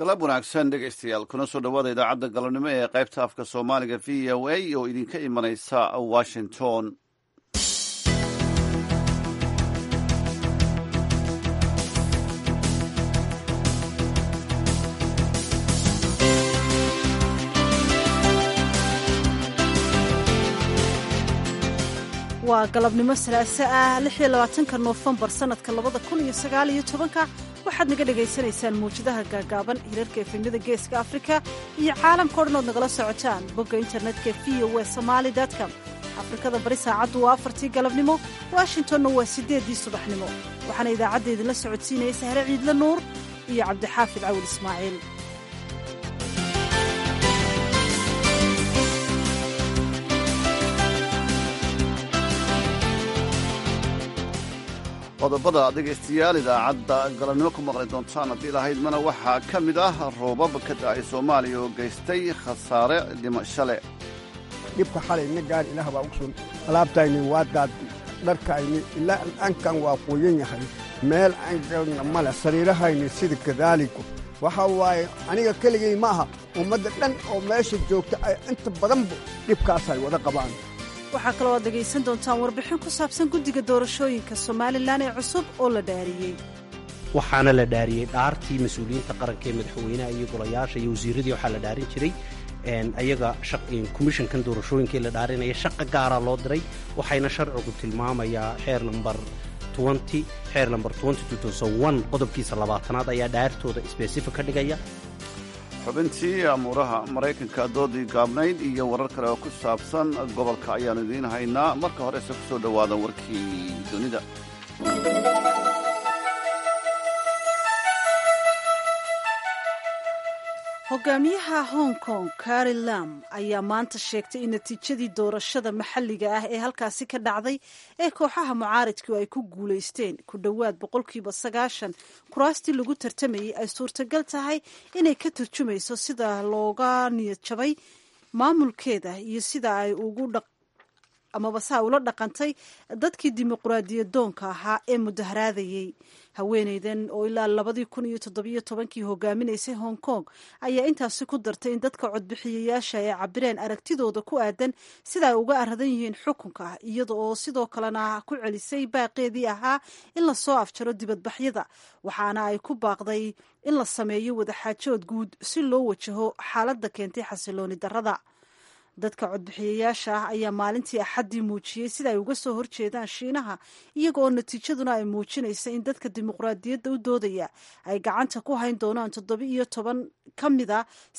galab wanaagsan dhegaystayaal kuna soo dhowaada idaacadda galabnimo ee qaybta afka soomaaliga v o a oo idinka imanaysa washington. waa galabnimo salaaso ah 26 Noofembar sanadka 2019 waxaad naga dhagaysanaysaan muujadaha gaagaaban hirarka efemyada geeska Afrika iyo caalamka oo dhan ood nagala socotaan bogga internetka voasomali.com. Afrikada bari saacaddu waa 4tii galabnimo, Washingtonna waa 8dii subaxnimo. waxaana idaacadda idinla socodsiinaya Sahre Ciidle Nuur iyo Cabdixaafid Cawil Ismaaciil. qodobada dhegaystayaal idaacadda galabnimo ku maqli doontaan haddii lahaydmana waxaa ka mid ah roobab ka da'ay Soomaaliya oo geystay khasaare dhimasho leh. dhibka xalay ina gaar ilaah baa ugu sun alaabtayni waa daad dharkayni ilaa ankan waa qoyan yahay meel aan galna male sariirahayni sida kadaaliku waxa waaye aniga keligay ma aha ummadda dhan oo meesha joogta ay inta badanba dhibkaasay wada qabaan. waxaa kaloo aad dhegaysan doontaan warbixin ku saabsan guddiga doorashooyinka Somalilan ee cusub oo la dhaariyey. waxaana la dhaariyey dhaartii mas-uuliyiinta qaranka ee madaxweynaha iyo golayaasha iyo wasiiradii waxaa la dhaarin jiray ayaga komishankan doorashooyinka la dhaarinaya shaqa gaara loo diray waxayna sharcigu tilmaamayaa xeer lambar 20 qodobkiisa 20aad ayaa dhaartooda specific ka dhigaya. xubintii amuuraha maraykanka doodii gaabnayd iyo warar kale oo ku saabsan gobolka ayaanu idiin haynaa. marka horese ku soo dhowaada warkii dunida. hogaamiyaha Hong Kong Carrie Lam ayaa maanta sheegtay in natiijadii doorashada maxalliga ah ee halkaasi ka dhacday ee kooxaha mucaaridku ay ku guulaysteen ku dhowaad 90% kuraastii lagu tartamayay ay suurtagal tahay inay ka turjumayso sida looga niyad jabay maamulkeeda iyo sida ay ula dhaqantay dadkii dimuqraadiyadoonka ahaa ee mudaharaadayey. haweeneydan oo ilaa 2017 hogaaminaysay Hong Kong ayaa intaasi ku dartay in dadka codbixiyayaasha ay cabireen aragtidooda ku aadan sida ay uga aradan yihiin xukunka, iyada oo sidoo kalena ku celisay baaqeedii ahaa in la soo afjaro dibadbaxyada, waxaana ay ku baaqday in la sameeyo wadaxaajood guud si loo wajaho xaaladda keentay xasilooni darrada. dadka codbixiyayaasha ah ayaa maalintii axaddii muujiyey sida ay uga soo horjeedaan Shiinaha, iyaga oo natiijaduna ay muujinaysa in dadka dimuqraadiyadda u doodaya ay gacanta ku hayn doonaan 17 ka mida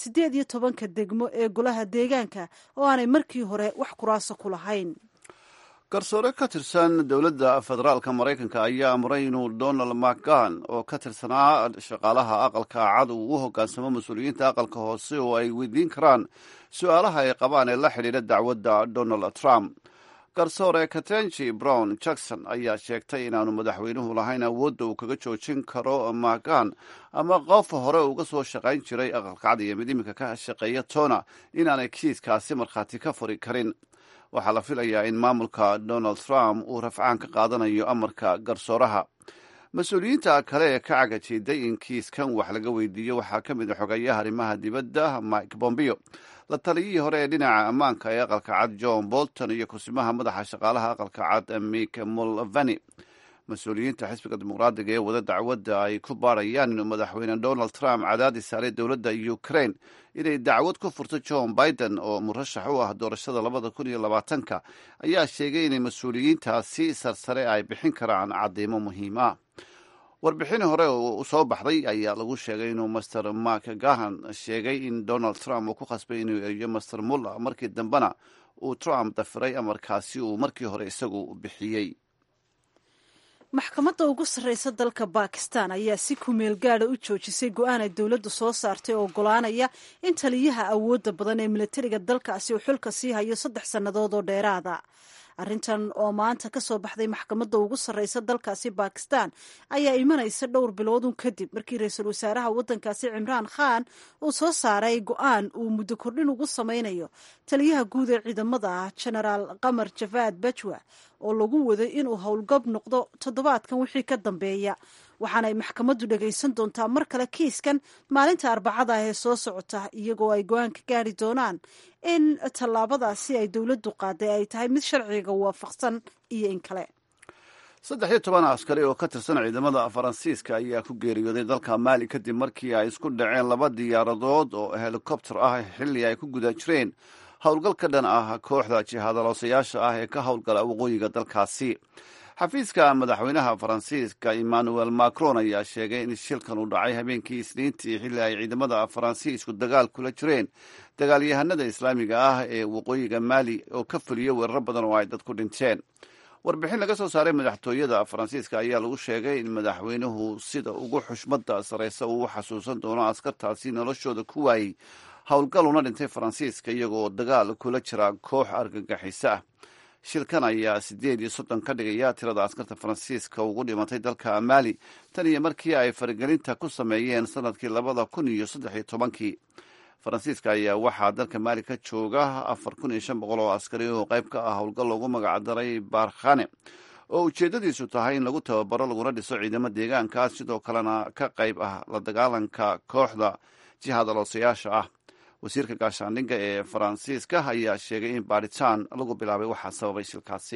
18 degmo ee golaha deegaanka oo aanay markii hore wax kuraaso ku lahayn. garsoore ka tirsan dowladda federaalka maraykanka ayaa amray inuu Donald McGahn oo ka tirsanaa shaqaalaha aqalka cad uu u hoggaansamo mas-uuliyiinta aqalka hoose oo ay weydiin karaan su-aalaha ay qabaan ee la xidhiidha dacwadda Donald Trump. garsoore Ketanji Brown Jackson ayaa sheegtay inaanu madaxweynuhu lahayn awoodda uu kaga joojin karo McGahn ama qof hore uga soo shaqayn jiray aqalka cad iyo mid iminka ka shaqeeya toona inaanay kiiskaasi markhaati ka furi karin. waxaa la filayaa in maamulka Donald Trump uu rafcaan ka qaadanayo amarka garsooraha. mas-uuliyiinta kale ee ka cagajiiday in kiiskan wax laga weydiiyo waxaa ka mid a xogayaha arrimaha dibadda Mike Pompeo, la taliyihii hore ee dhinaca ammaanka ee aqalka cad John Bolton iyo kusimaha madaxa shaqaalaha aqalka cad Mick Mulvaney. mas-uuliyiinta xisbiga dimuqraadiga ee wada dacwadda ay ku baarayaan inuu madaxweyne Donald Trump cadaadis saaray dowladda Ukraine inay dacwad ku furto John Biden oo murashax u ah doorashada 2020 ayaa sheegay inay mas-uuliyiintaasi sarsare ay bixin karaan cadeymo muhiim ah. warbixin hore oo soo baxday ayaa lagu sheegay inuu Mr. McGahn sheegay in Donald Trump uu ku khasbay inuu eriyo Mr. Mueller, markii dambena uu Trump dafiray amarkaasi uu markii hore isagu bixiyey. maxkamadda ugu sarreysa dalka Bakistan ayaa si kumeel gaadha u joojisay go'aan ay dowladdu soo saartay oo oggolaanaya in taliyaha awoodda badan ee militariga dalkaasi uu xilka sii hayo 3 sannadood oo dheeraada. arrintan oo maanta ka soo baxday maxkamadda ugu sarreysa dalkaasi Bakistan ayaa imanaysa dhowr biloodun kadib markii ra-iisul wasaaraha waddankaasi Cimraan Khan uu soo saaray go'aan uu muddo kordhin ugu sameynayo taliyaha guud ee ciidamada Genaraal Qamar Javad Bajwa oo lagu waday inuu howlgab noqdo toddobaadkan wixii ka dambeeya. waxaana ay maxkamaddu dhagaysan doontaa mar kale kiiskan maalinta arbacada ah ee soo socota iyagoo ay go-aan ka gaari doonaan in tallaabadaasi ay dowladdu qaaday ay tahay mid sharciga waafaqsan iyo in kale. 13 askari oo ka tirsan ciidamada Faransiiska ayaa ku geeriyooday dalka Mali kadib markii ay isku dhaceen 2 diyaaradood oo helikobtar ah xilli ay ku guda jireen howlgal ka dhan ah kooxda jihaadaloosayaasha ah ee ka howlgala waqooyiga dalkaasi. xafiiska madaxweynaha Faransiiska Emmanuel Macron ayaa sheegay in shilkan uu dhacay habeenkii Isniintii xilli ay ciidamada Faransiisku dagaal kula jireen dagaalyahanada Islaamiga ah ee waqooyiga Mali oo ka fuliyay weerar badan oo ay dad ku dhinteen. warbixin laga soo saaray madaxtooyada Faransiiska ayaa lagu sheegay in madaxweynuhu sida ugu xushmada sareysa uu xasuusan doono askartaasi noloshooda ku waayay howlgal una dhintay Faransiiska iyagoo dagaal kula jira koox argagixisa. shilkan ayaa 38 ka dhigaya tirada askarta Faransiiska ugu dhimatay dalka Mali tan iyo markii ay faragelinta ku sameeyeen sanadkii 2013. Faransiiska ayaa waxaa dalka Mali ka jooga 4500 oo askari oo qayb ka ah howlgal loogu magacdaray Barkhane oo ujeedadiisu tahay in lagu tababaro laguna dhiso ciidamo deegaankaas sidoo kalena ka qayb ah la dagaalanka kooxda jihaadaloosayaasha ah. wasiirka gaashaandhigga ee Faransiiska ayaa sheegay in baaritaan lagu bilaabay waxaa sababay shilkaasi.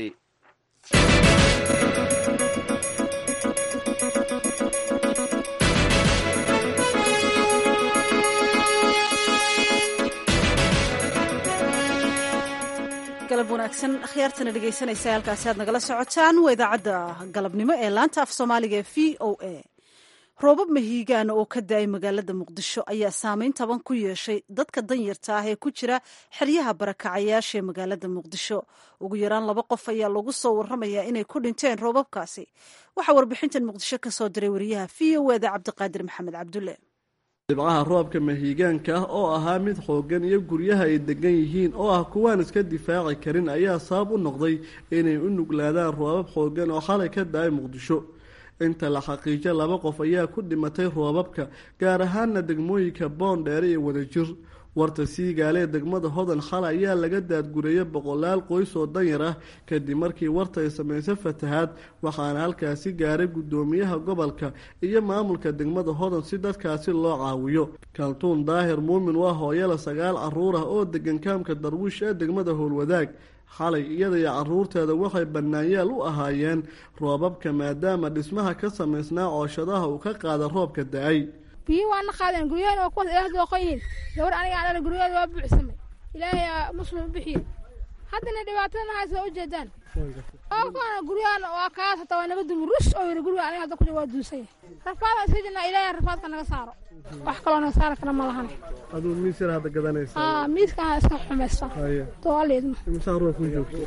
galab wanaagsan akhyaartana dhegaysanaysa halkaasi aad nagala socotaan waa idaacadda galabnimo ee laanta af soomaaliga ee VOA. roobab mahiigaan oo ka da-ay magaalada muqdisho ayaa saameyn taban ku yeeshay dadka danyarta ah ee ku jira xeryaha barakacayaasha ee magaalada muqdisho. ugu yaraan 2 qof ayaa lagu soo warramayaa inay ku dhinteen roobabkaasi. waxaa warbixintan muqdisho ka soo diray wariyaha VOA-da Cabdiqaadir Maxamed Cabdulle. dhibcaha roobka mahiigaanka ah oo ahaa mid xoogan iyo guryaha ay degan yihiin oo ah kuwaan iska difaaci karin ayaa sabab u noqday inay u nuglaadaan roobab xoogan oo xalay ka da-ay muqdisho. inta la xaqiijo 2 qof ayaa ku dhimatay roobabka gaar ahaana degmooyinka Boondheere iyo Wadajir. warta Siigaale degmada Hodan xalay ayaa laga daadgureeyay 100 qoys oo danyar ah kadib markii warta ay sameysay fatahaad waxaana halkaasi gaaray gudoomiyaha gobolka iyo maamulka degmada Hodan si dadkaasi loo caawiyo. Kaltuun Daahir Muumin waa hooyada 9 caruur ah oo degan kaamka Darwiish ee degmada Howlwadaag. xalay iyada iyo caruurteeda waxay banaanyaal u ahaayeen roobabka maadaama dhismaha ka sameysnaa cooshadaha uu ka qaada roobka da-ay. biyo waana qaadeen guryahan oo kuwaas ilaah dooqoyin gabar aniga aan guryaha waa buuxsamay ilaahay muslim bixiyo haddana dhibaatadana hayso u jeedaan oo kana guryahan waa kaas taa waa nabad murus oo yiri guryaha aniga hadda ku waa duusay rafaada sidina ilaahay rafaadka naga saaro wax kale oo saar kana ma lahan aduu miisir hadda gadanaysa miiska iska xumaysa toaleedma imsaan roo ku joogto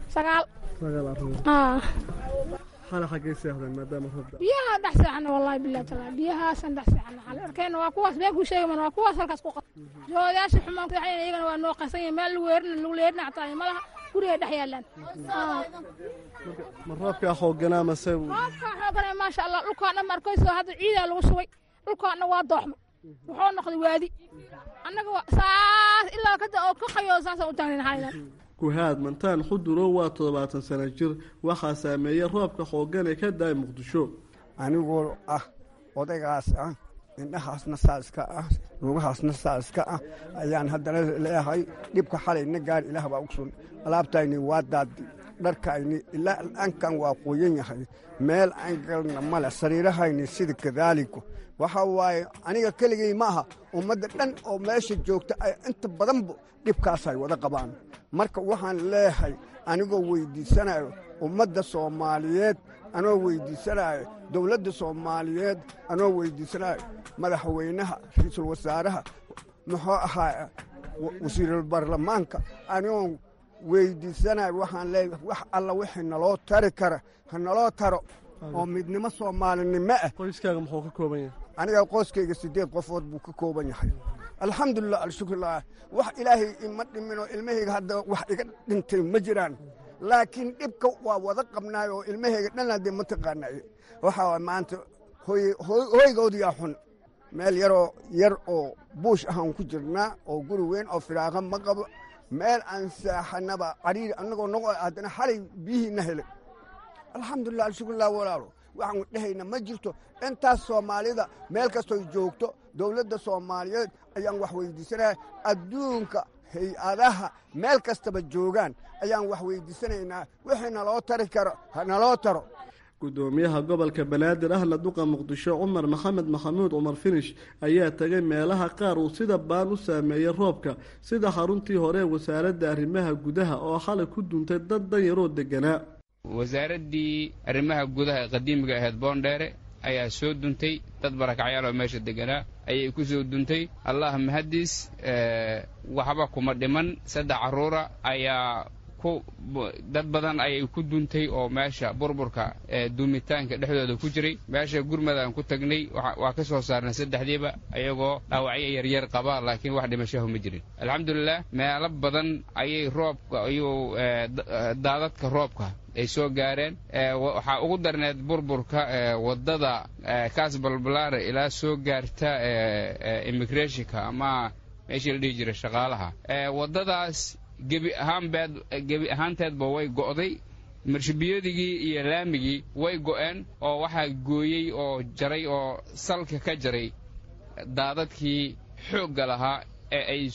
9 arruur xala xagee seexdeen maadaama roob biyaha dhaxsaxna wallahi billahi taala biyaha san dhaxsaxna xal arkeen waa kuwaas baa ku sheegay waa kuwaas halkaas ku qad joodayaasha xumaan ku xayeen iyagana waa noo qasan meel lagu leerna xataa malaha guriga dhex yaalaan marroobka xoogana ma say xoogana ma sha Allah dhulkaana markayso hadda ciida lagu shubay dhulkaana waa dooxma wuxuu noqday waadi annaga saas ilaa ka oo ka qayo saas u taagnaa hayna kuhaad mantaan xuduro waa 70 sano jir waxaa saameeyay roobka xoogan ee ka da-ay muqdisho. anigoo ah odaygaas ah indhahaasna saaska ah lugahaasna saaska ah ayaan haddana leeyahay dhibka xalayna gaar ilaah baa ugu sun alaabtayni waa daad dharkayni ilaa ankan waa qoyan yahay meel aan galna male sariirahayni sida kadaaliko waxa waaye aniga keligay ma aha ummadda dhan oo meesha joogta ay inta badan dhibkaas ay wada qabaan. marka waxaan leeyahay anigoo weydiisanayo ummadda Soomaaliyeed anoo weydiisanayo dawladda Soomaaliyeed anoo weydiisanayo madaxweynaha ra'iisul wasaaraha muxuu ahaa wasiirul baarlamaanka anoo weydiisanayo waxaan leeyahay wax alla wixii naloo tari kara naloo taro oo midnimo Soomaalinimo ah. qoyskaaga muxuu ka kooban yahay? aniga qoyskayga 8 qofood buu ka kooban yahay. alxamdulillah alshukrillah wax ilaahay ima dhimino ilmahayga hadda wax iga dhintay ma jiraan laakiin dhibka waa wada qabnaay oo ilmahayga dhan hadda ma taqaanay waxa maanta hooygoodiya xun meel yar oo buush ahaan ku jirnaa oo guri weyn oo firaaqa ma qabo meel aan saaxanaba cariir annagoo noqo haddana xalay biyihiina helay alxamdulillah alshukrillah walaalo waxaan dhehayna ma jirto intaas soomaalida meel kastoy joogto dowladda soomaaliyeed ayaan wax weydiisanaya adduunka hay-adaha meel kastaba joogaan ayaan wax weydiisanaynaa wixii naloo tari karo ha naloo taro gudoomiyaha gobolka banaadir ahna duqa muqdisho cumar maxamed maxamuud cumar finish ayaa tagay meelaha qaar uu sida baan u saameeyey roobka sida xaruntii hore ee wasaaradda arrimaha gudaha oo xalay ku duntay dad danyaroo deganaa wasaaraddii arrimaha gudaha ee qadiimiga ahayd boondheere ayaa soo duntay dad barakacyaal oo meesha deganaa ayay ku soo duntay allah mahadiis waxba kuma dhiman 3 carruura ayaa dad badan ayay ku duntay oo meesha burburka duumitaanka dhexdooda ku jiray meesha gurmadaan ku tagnay waa ka soo saarnay 3diiba ayagoo dhaawacyo yaryar qaba laakiin wax dhimasho ma jirin alxamdulillaah meelo badan ayay roobka ayuu daadadka roobka ay soo gaareen waxaa ugu darneed burburka wadada kaasbalbalaare ilaa soo gaarta immigrationka ama meeshii la dhihi jiray shaqaalaha wadadaas gebi ahaanteedba way go'day marshabiyadigii iyo laamigii way go'een oo waxaa gooyey oo jaray oo salka ka jaray daadadkii xoogga lahaa ee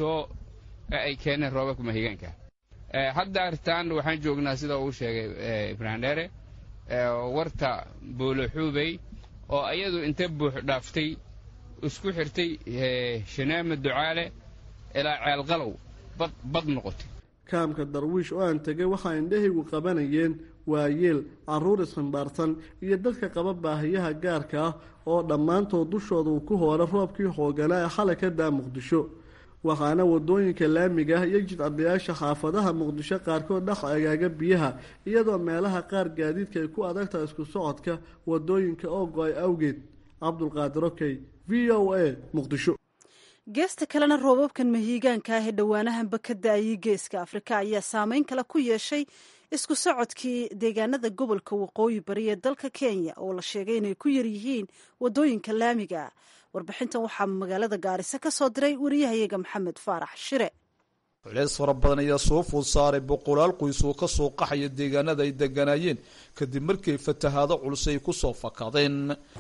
ay keeneen roobabka mahigaanka hadda artaan waxaan joognaa sida uu sheegay ibraahim dheere warta booloxuubey oo iyadu inta buux dhaaftay isku xirtay shanaama ducaale ilaa ceelqalow bad noqotay kaamka darwiish oo aan tegay waxaa indhahaygu qabanayeen waayeel carruur isximbaarsan iyo dadka qaba baahiyaha gaarka ah oo dhammaantood dushooda uu ku hoora roobkii xooganaa ee xalay ka daa muqdisho waxaana wadooyinka laamiga ah iyo jidcabayaasha xaafadaha muqdisho qaarkood dhex agaaga biyaha iyadoo meelaha qaar gaadiidka ay ku adagtahay isku socodka wadooyinka oo go-ay awgeed cabdulqaadir okey v o a muqdisho geesta kalena roobabkan mahiigaanka ah ee dhowaanahanba ka da-ayay geeska afrika ayaa saameyn kale ku yeeshay isku socodkii deegaanada gobolka waqooyi bari ee dalka kenya oo la sheegay inay ku yaryihiin wadooyinka laamiga warbixintan waxaa magaalada gaarisa ka soo diray wariyahayaga maxamed faarax shire culeys fara badan ayaa soo food saaray boqolaal qoys oo ka soo qaxaya deegaanada ay deganaayeen kadib markii fatahaado culus ay ku soo fakadeen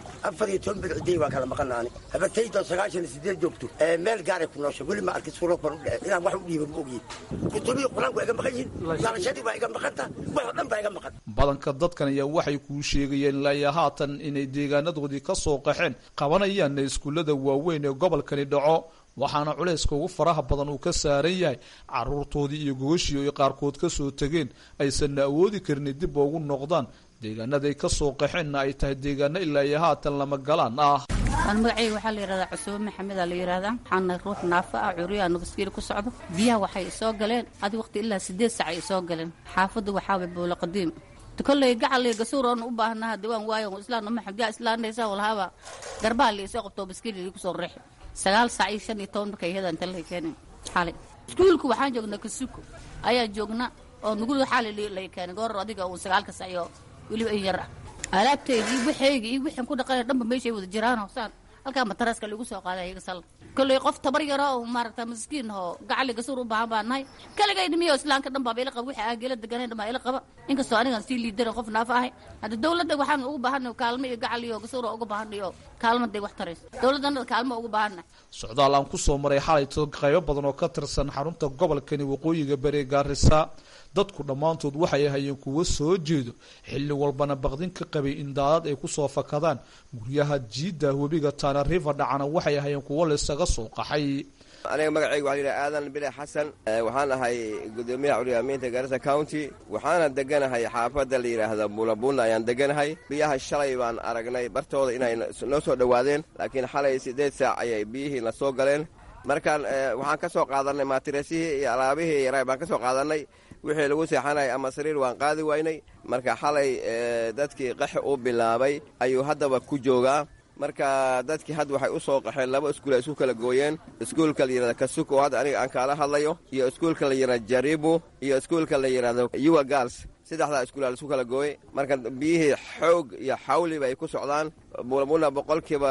14 bilcday waa kala maqanaani habatayda 98 joogto meel gaar ah ku nooshay wali ma arkay suuro kor u dhacay inaan wax u dhiibo ma ogiin kutubii quraanku iga maqayin dalashadii baa iga maqanta wax dhan baa iga maqan badanka dadkan ayaa waxay ku sheegayeen ilaa haatan inay deegaanadoodii ka soo qaxeen qabanayaan iskuulada waaweyn ee gobolkani dhaco waxaana culayska ugu faraha badan uu ka saaran yahay caruurtoodii iyo gogashii ay qaarkood ka soo tageen aysanna awoodi karin dib ugu noqdaan deegaanaday ka soo qaxeenna ay tahay deegaano ilaa iyo haatan lama galaan ah magacayga waxaa la yidhahdaa cusube maxamed aa la yidhahdaa waxaana ruux naafa ah curiyaa nabaskiil ku socdo biyaha waxay soo galeen adi waqti ilaa 8 saac ay soo galeen xaafadda waxaa boolo qadiim kolley gacalay gasuur oon u baahnaha diwaan waayo islaan uma xamdiya islaanaysa walahaba garbaha la soo qabto baskiil ku soo riix 9 saac iyo 15 markay heedan talay keenay xalay iskuulku waxaan joognaa Kasuko ayaa joogna oo nugu xalay la keenay goor adiga oo 9 saac iyo wali ay yar alaabteedii wixii ku dhaqay dhanba meeshay wada jiraan oo saan halka mataraska lagu soo qaaday iyaga sal kolley qof tabar yar oo maarta miskiin oo gacali gasuur u baahanay kaliya dhimiyo islaanka dhanba ila qab wixii aagela deganay dhanba ila qaba inkastoo aniga si liidar qof naafa ah hada dawladda waxaan ugu baahanay kaalmo iyo gacali iyo gasuur ugu baahanayo kaalmaday wax tareys dawladana kaalmo ugu baahanay socdaal aan ku soo maray xalay qaybo badan oo ka tirsan xarunta gobolkani waqooyiga bari Gaarisa dadku dhammaantood waxay hayeen kuwa soo jeedo xilli walbana baqdin ka qabay in daadad ay ku soo fakadaan guryaha jiida webiga Tana River dhacana waxay hayeen kuwa la isaga soo qaxay aniga magacaygu waxaa la aadan bile xasan waxaan ahay gudoomiyaha culiyaamiinta Garissa County waxaana deganahay xaafadda la yiraahdo Bulabuna ayaan deganahay biyaha shalay baan aragnay bartooda inay noo soo dhawaadeen laakiin xalay 8 saac ayay biyihii la soo galeen markaan waxaan ka soo qaadanay maatirasihii iyo alaabihii yaray baan ka soo qaadanay wixii lagu seexanay ama sariir waan qaadi waynay marka xalay dadkii qax u bilaabay ayuu haddaba ku joogaa marka dadkii had waxay u soo qaxeen 2 iskuul ay isku kala gooyeen iskuulka la yiraahdo Kasuko hadda aniga aan kala hadlayo iyo iskuulka la yiraahdo Jaribu iyo iskuulka la yiraahdo Yuwa Girls saddexda iskuul la isku kala gooyay marka biyihii xoog iyo xawli bay ku socdaan Bulabuna boqolkiiba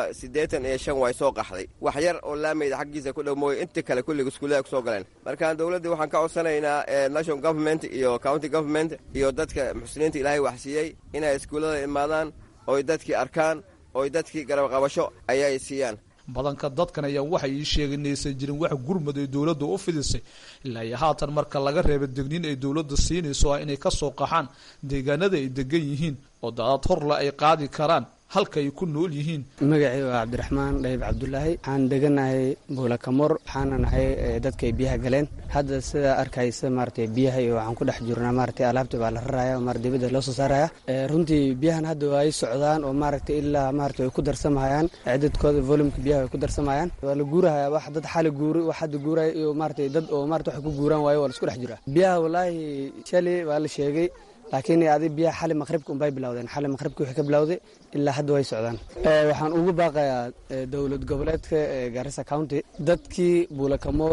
85 way soo qaxday wax yar oo laameed xaqiisa ku dhawmooy inta kale kulliga iskuulaha ku soo galeen marka dawladda waxaan ka codsanaynaa national government iyo county government iyo dadka muslimiinta Ilaahay wax siiyay inay iskuulada imaadaan oy dadkii arkaan oy dadkii garabqabasho ayay siiyaan badanka dadkan ayaa waxay ii sheegeen inaysan jirin wax gurmad ay dowladda u fidisay ilaa iyo haatan marka laga reebo degniin ay dowladda siinayso ah inay ka soo qaxaan deegaanada ay degan yihiin oo daadad horle ay qaadi karaan halka ay ku nool yihiin. magacii waa cabdiraxmaan dhayib cabdulaahi waxaan deganahay buulakamor waxaana nahay dadka ay biyaha galeen hadda sidaa arkaysa maaragtay biyaha iyo waxaan ku dhex jirnaa maaragtay alaabta baa la raraya oo maaragtay dibadda loo soo saaraya runtii biyahan hadda waa ay socdaan oo maaragtay ilaa maaragtay ay ku darsamayaan cidadkooda volumeka biyaha ay ku darsamayaan waa la guurahayaa wax dad xali guuri wax hadda guuraya iyo maaragtay dad oo maaragtay wax ku guuraan waayo waa la isku dhex jiraa biyaha wallaahi shalay waa la sheegay laakiin adi biyaha xali maqribka unbay bilowdeen xali maqribka wixii ka bilowday ilaa hadda way socdaan waxaan ugu baaqayaa dowlad goboleedka Garissa County dadkii Buulakamor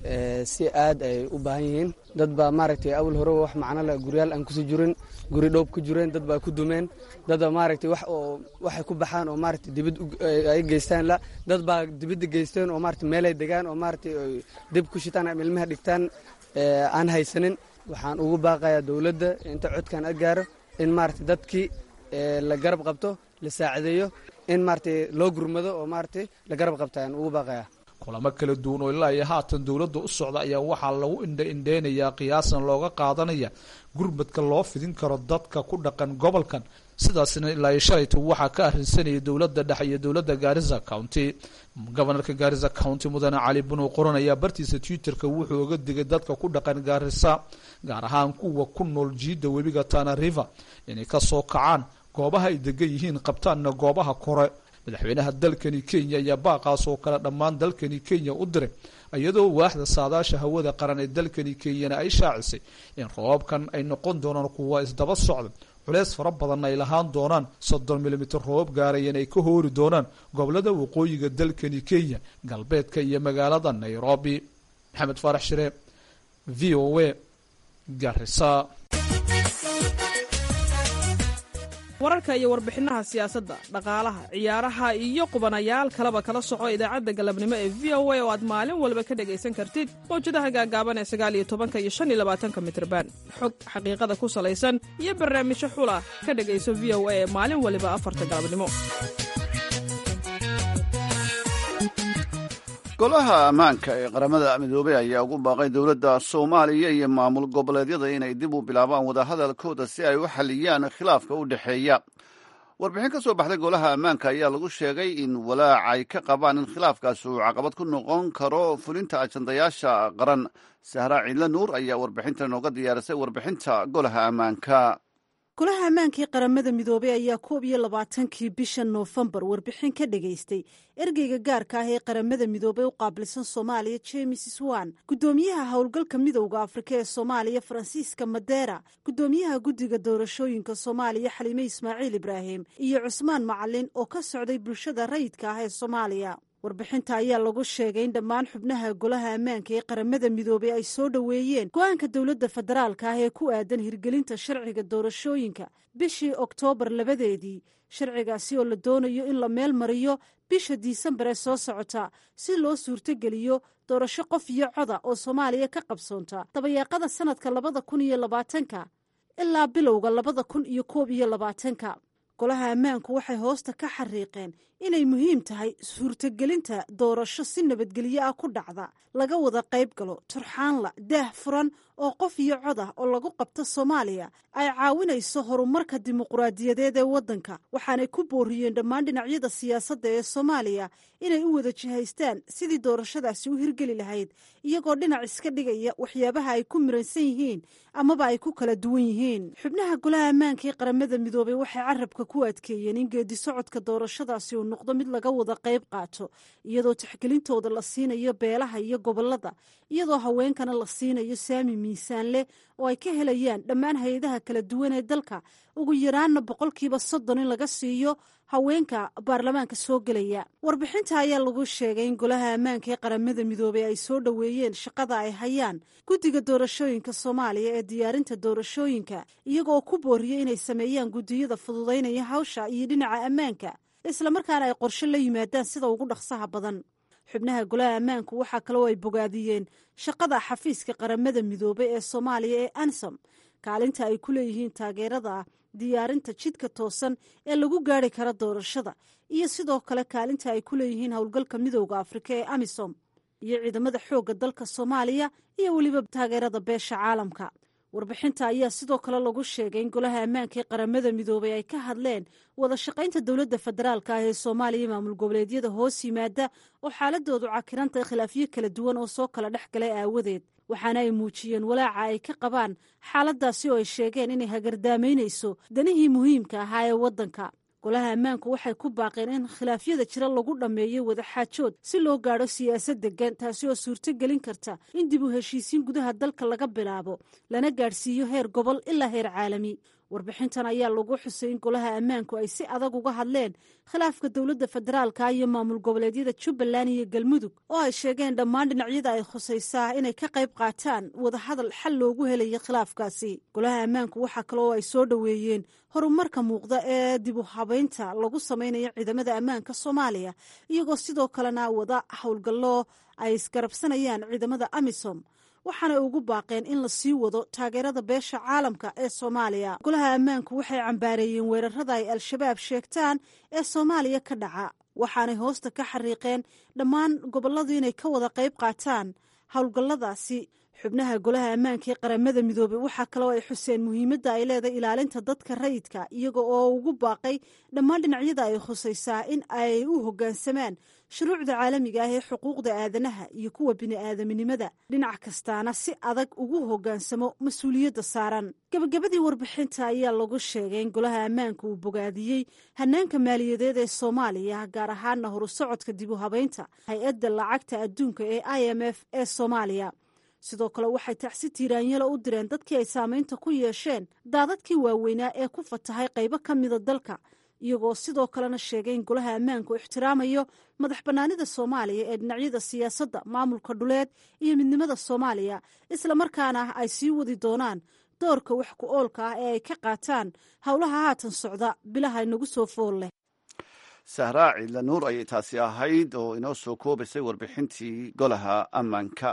si aad ay u baahan yihiin dad baa maaragtay awal hore wax macno la guryaal aan kusii jirin guri dhoob ku jireen dad baa ku dumeen dad baa maaragtay wax oo waxay ku baxaan oo maaragtay dibad ay geystaan la dad baa dibadda geysteen oo maaragtay meel ay degaan oo maaragtay dib ku shitaan ama ilmaha dhigtaan aan haysanin waxaan ugu baaqayaa dowladda inta codkan gaaro in maaragtay dadkii la garab qabto la saacideeyo in maaragtay loo gurmado oo maaragtay la garab qabto ayaan ugu baaqayaa kulamo kala duwan oo ilaa iyo haatan dowladda u socda ayaa waxaa lagu indheynayaa qiyaasan looga qaadanaya gurmadka loo fidin karo dadka ku dhaqan gobolkan sidaasna ilaa iyo shalayta waxaa ka arrinsanayay dowladda dhexe iyo dowladda Garissa County gobolka Garissa County mudane Cali Bunow qoran ayaa bartiisa Twitterka wuxuu uga digay dadka ku dhaqan Garissa gaar ahaan kuwa ku nool jiida webiga Tana River inay ka soo kacaan goobaha ay degan yihiin qabtaanna goobaha kore madaxweynaha dalkani Kenya ayaa baaqaas oo kala dhammaan dalkani Kenya u diray iyadoo waaxda saadaasha hawada qaran ee dalkani Kenya ay shaacisay in roobabkan ay noqon doonaan kuwa isdaba socda culeys fara badan ay lahaan doonaan 30 mm roob gaarayeen ay ka hoori doonaan gobolada waqooyiga dalkani Kenya galbeedka iyo magaalada Nairobi Maxamed Farax Shire VOA Garissa wararka iyo warbixinaha siyaasadda dhaqaalaha ciyaaraha iyo qubanayaal kaleba kala soco idaacadda galabnimo ee VOA oo aad maalin walba ka dhagaysan kartid mawjadaha gaagaaban ee 19 iyo 25 mitirban xog xaqiiqada ku salaysan iyo barnaamijyo xula ka dhagayso VOA ee maalin waliba 4 galabnimo. golaha ammaanka ee qaramada midoobay ayaa ugu baaqay dowladda Soomaaliya iyo maamul goboleedyada inay dib u bilaabaan wadahadalkooda si ay u xaliyaan khilaafka u dhexeeya. warbixin ka soo baxday golaha ammaanka ayaa lagu sheegay in walaac ay ka qabaan in khilaafkaasi uu caqabad ku noqon karo fulinta ajandayaasha qaran. Sahra Ciidla Nuur ayaa warbixintan nooga diyaarisay warbixinta golaha ammaanka. golaha ammaanka ee qaramada midoobay ayaa 21kii bisha Noofembar warbixin ka dhageystay ergeyga gaarka ah ee qaramada midoobay u qaabilsan Soomaaliya James Swan, gudoomiyaha howlgalka midowga Afrika ee Soomaaliya Francisca Madera, gudoomiyaha guddiga doorashooyinka Soomaaliya Xaliime Ismaaciil Ibraahim iyo Cusmaan Macalin oo ka socday bulshada rayidka ah ee Soomaaliya. warbixinta ayaa lagu sheegay in dhammaan xubnaha golaha ammaanka ee qaramada midoobay ay soo dhoweeyeen go-aanka dowladda federaalka ah ee ku aadan hirgelinta sharciga doorashooyinka bishii Oktoobar 2 sharcigaasi oo la doonayo in la meel mariyo bisha Diisembar ee soo socota si loo suurtogeliyo doorasho qof iyo coda oo Soomaaliya ka qabsoonta dabayaaqada sanadka 2020 ilaa bilowga 2021. golaha ammaanku waxay hoosta ka xariiqeen inay muhiim tahay suurtagelinta doorasho si nabadgelyo ah ku dhacda laga wada qayb galo turxaanla daah furan oo qof iyo cod ah oo lagu qabto Soomaaliya ay caawinayso horumarka dimuqraadiyadeed ee waddanka waxaanay ku booriyeen dhammaan dhinacyada siyaasadda ee Soomaaliya inay u wada jihaystaan sidii doorashadaasi u hirgeli lahayd iyagoo dhinac iska dhigaya waxyaabaha ay ku miransan yihiin amaba ay ku kala duwan yihiin. xubnaha golaha ammaanka ee qaramada midoobay waxay carabka ku adkeeyeen in geedi socodka doorashadaasi uu noqdo mid laga wada qayb qaato iyadoo tixgelintooda la siinayo beelaha iyo gobolada iyadoo haweenkana la siinayo saami miisaan leh oo ay ka helayaan dhammaan hay-adaha kala duwan ee dalka ugu yaraana 30% in laga siiyo haweenka baarlamaanka soo gelaya. warbixinta ayaa lagu sheegay in golaha ammaanka ee qaramada midoobay ay soo dhoweeyeen shaqada ay hayaan guddiga doorashooyinka Soomaaliya ee diyaarinta doorashooyinka iyagoo ku booriyay inay sameeyaan guddiyada fududeynaya hawsha iyo dhinaca ammaanka isla markaana ay qorshe la yimaadaan sida ugu dhaqsaha badan. xubnaha golaha ammaanku waxaa kaloo ay bogaadiyeen shaqada xafiiska qaramada midoobay ee Soomaaliya ee ANSOM kaalinta ay ku leeyihiin taageerada diyaarinta jidka toosan ee lagu gaari kara doorashada iyo sidoo kale kaalinta ay ku leeyihiin howlgalka midowda afrika ee amisom iyo ciidamada xoogga dalka soomaaliya iyo weliba taageerada beesha caalamka. warbixinta ayaa sidoo kale lagu sheegay in golaha ammaanka ee qaramada midoobay ay ka hadleen wada shaqaynta dowladda federaalka ah ee soomaaliya maamul goboleedyada hoos yimaada oo xaaladoodu cakiranta khilaafyo kala duwan oo soo kala dhex galay aawadeed, waxaana ay muujiyeen walaaca ay ka qabaan xaaladaasi oo ay sheegeen inay hagardaamaynayso danihii muhiimka ahaa ee waddanka. golaha ammaanku waxay ku baaqeen in khilaafyada jira lagu dhammeeyo wadaxaajood si loo gaadho siyaasad degan, taasi oo suurto gelin karta in dib u heshiisiin gudaha dalka laga bilaabo lana gaadhsiiyo heer gobol ilaa heer caalami. warbixintan ayaa lagu xusay in golaha ammaanku ay si adag uga hadleen khilaafka dowladda federaalka iyo maamul goboleedyada jubbaland iyo galmudug oo ay sheegeen dhammaan dhinacyada ay khusaysaa inay ka qayb qaataan wadahadal xal loogu helayo khilaafkaasi. golaha ammaanku waxaa kale oo ay soo dhoweeyeen horumarka muuqda ee dib u habaynta lagu samaynayo ciidamada ammaanka soomaaliya, iyagoo sidoo kalena wada howlgallo ay isgarabsanayaan ciidamada amisom, waxaana ugu baaqeen in la sii wado taageerada beesha caalamka ee soomaaliya. golaha ammaanku waxay cambaareeyeen weerarada ay al-shabaab sheegtaan ee soomaaliya ka dhaca, waxaanay hoosta ka xariiqeen dhammaan gobolladu inay ka wada qayb qaataan howlgalladaasi. xubnaha golaha ammaanka ee qaramada midoobey waxaa kaloo ay xuseen muhiimadda ay leedahay ilaalinta dadka rayidka, iyaga oo ugu baaqay dhammaan dhinacyada ay khusaysaa in ay u hoggaansamaan shuruucda caalamiga ah ee xuquuqda aadanaha iyo kuwa bini'aadaminimada, dhinac kastaana si adag ugu hoggaansamo mas-uuliyadda saaran. gebagabadii warbixinta ayaa lagu sheegay in golaha ammaanka uu bogaadiyey hanaanka maaliyadeed ee soomaaliya, gaar ahaana horusocodka dib u habaynta hay-adda lacagta adduunka ee IMF ee soomaaliya. sidoo kale waxay tacsi tiiraanyalo u direen dadkii ay saamaynta ku yeesheen daadadkii waaweynaa ee ku fatahay qaybo ka mida dalka, iyagoo sidoo kalena sheegay in golaha ammaanku ixtiraamayo madax bannaanida soomaaliya ee dhinacyada siyaasadda, maamulka dhuleed iyo midnimada soomaaliya, islamarkaana ay sii wadi doonaan doorka wax ku oolka ah ee ay ka qaataan howlaha haatan socda bilaha inagu soo fool leh. sahraa ciidla nuur ayay taasi ahayd oo inoo soo koobaysay warbixintii golaha ammaanka.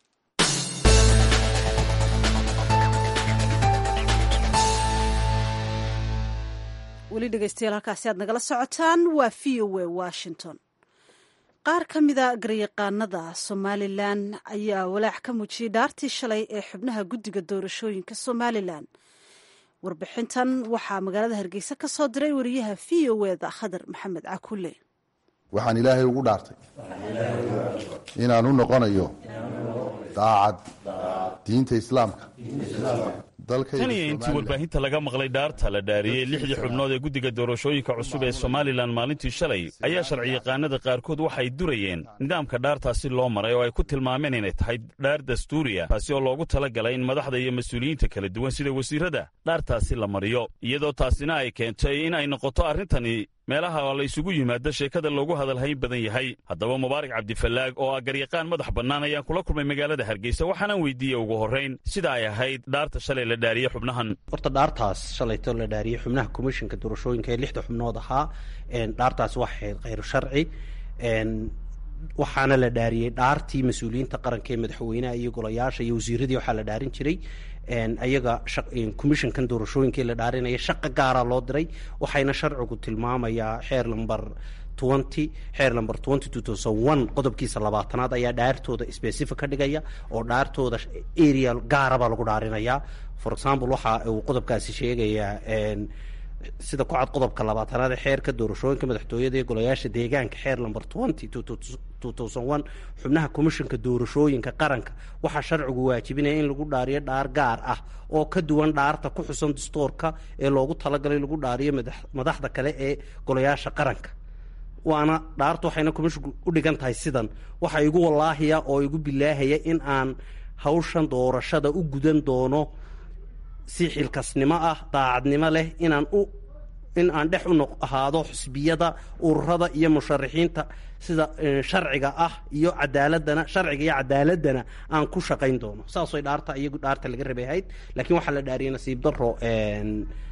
weli dhegeystayaal halkaasi aad nagala socotaan waa VOA Washington. qaar ka mida garyaqaanada somalilan ayaa walaac ka muujiyey dhaartii shalay ee xubnaha guddiga doorashooyinka somalilan. warbixintan waxaa magaalada hargeysa ka soo diray wariyaha VOA-da khadar maxamed cakulle. waxaan ilaahay ugu dhaartay inaan u noqonayo daacad diinta islaamka. tan iyo intii warbaahinta laga maqlay dhaarta la dhaariyey 6 xubnood ee guddiga doorashooyinka cusub ee somalilan maalintii shalay ayaa sharciyaqaanada qaarkood waxay durayeen nidaamka dhaartaasi loo maray oo ay ku tilmaameen inay tahay dhaar dastuuriya, taasi oo loogu talagalay in madaxda iyo mas-uuliyiinta kala duwan sida wasiirada dhaartaasi la mariyo, iyadoo taasina ay keentay in ay noqoto arrintani meelaha la isugu yimaado sheekada loogu hadalhayn badan yahay. haddaba mubaarak cabdifallaag oo ah garyaqaan madax bannaan ayaan kula kulmay magaalada hargeysa, waxaanaan weydiiyey ugu horrayn sida ay ahayd dhaarta shalay la dhaariyey xubnahan. horta dhaartaas shalayto la dhaariyey xubnaha komishinka doorashooyinka ee 6 xubnood ahaa, dhaartaas waxay khayru sharci, waxaana la dhaariyey dhaartii mas-uuliyiinta qaranka ee madaxweynaha iyo golayaasha iyo wasiiradii waxaa la dhaarin jiray. ayaga komishinkan doorashooyinkii la dhaarinaya shaqa gaara loo diray, waxayna sharcigu tilmaamayaa xeer lamber 20 qodobkiisa 20aad ayaa dhaartooda specific ka dhigaya oo dhaartooda area gaaraba lagu dhaarinayaa. for example waxa uu qodobkaasi sheegayaa sida ku cad qodobka 20aad ee xeerka doorashooyinka madaxtooyada ee golayaasha deegaanka xeer lamber 20 xubnaha komishinka doorashooyinka qaranka waxaa sharcigu waajibinaya in lagu dhaariyo dhaar gaar ah oo ka duwan dhaarta ku xusan dastuurka ee loogu talagalay lagu dhaariyo madaxda kale ee golayaasha qaranka. waana dhaartu waxayna komishinku u dhigan tahay sidan: waxa igu wallaahiya oo igu bilaahaya in aan hawshan doorashada u gudan doono si xilkasnimo ah, daacadnimo leh, in aan dhex u ahaado xusbiyada, ururada iyo musharaxiinta sida sharciga ah iyo cadaaladana sharciga iyo cadaaladana aan ku shaqayn doono. saasoo dhaarta iyagu dhaarta laga rabahayd, laakiin waxaa la dhaariyay nasiib daro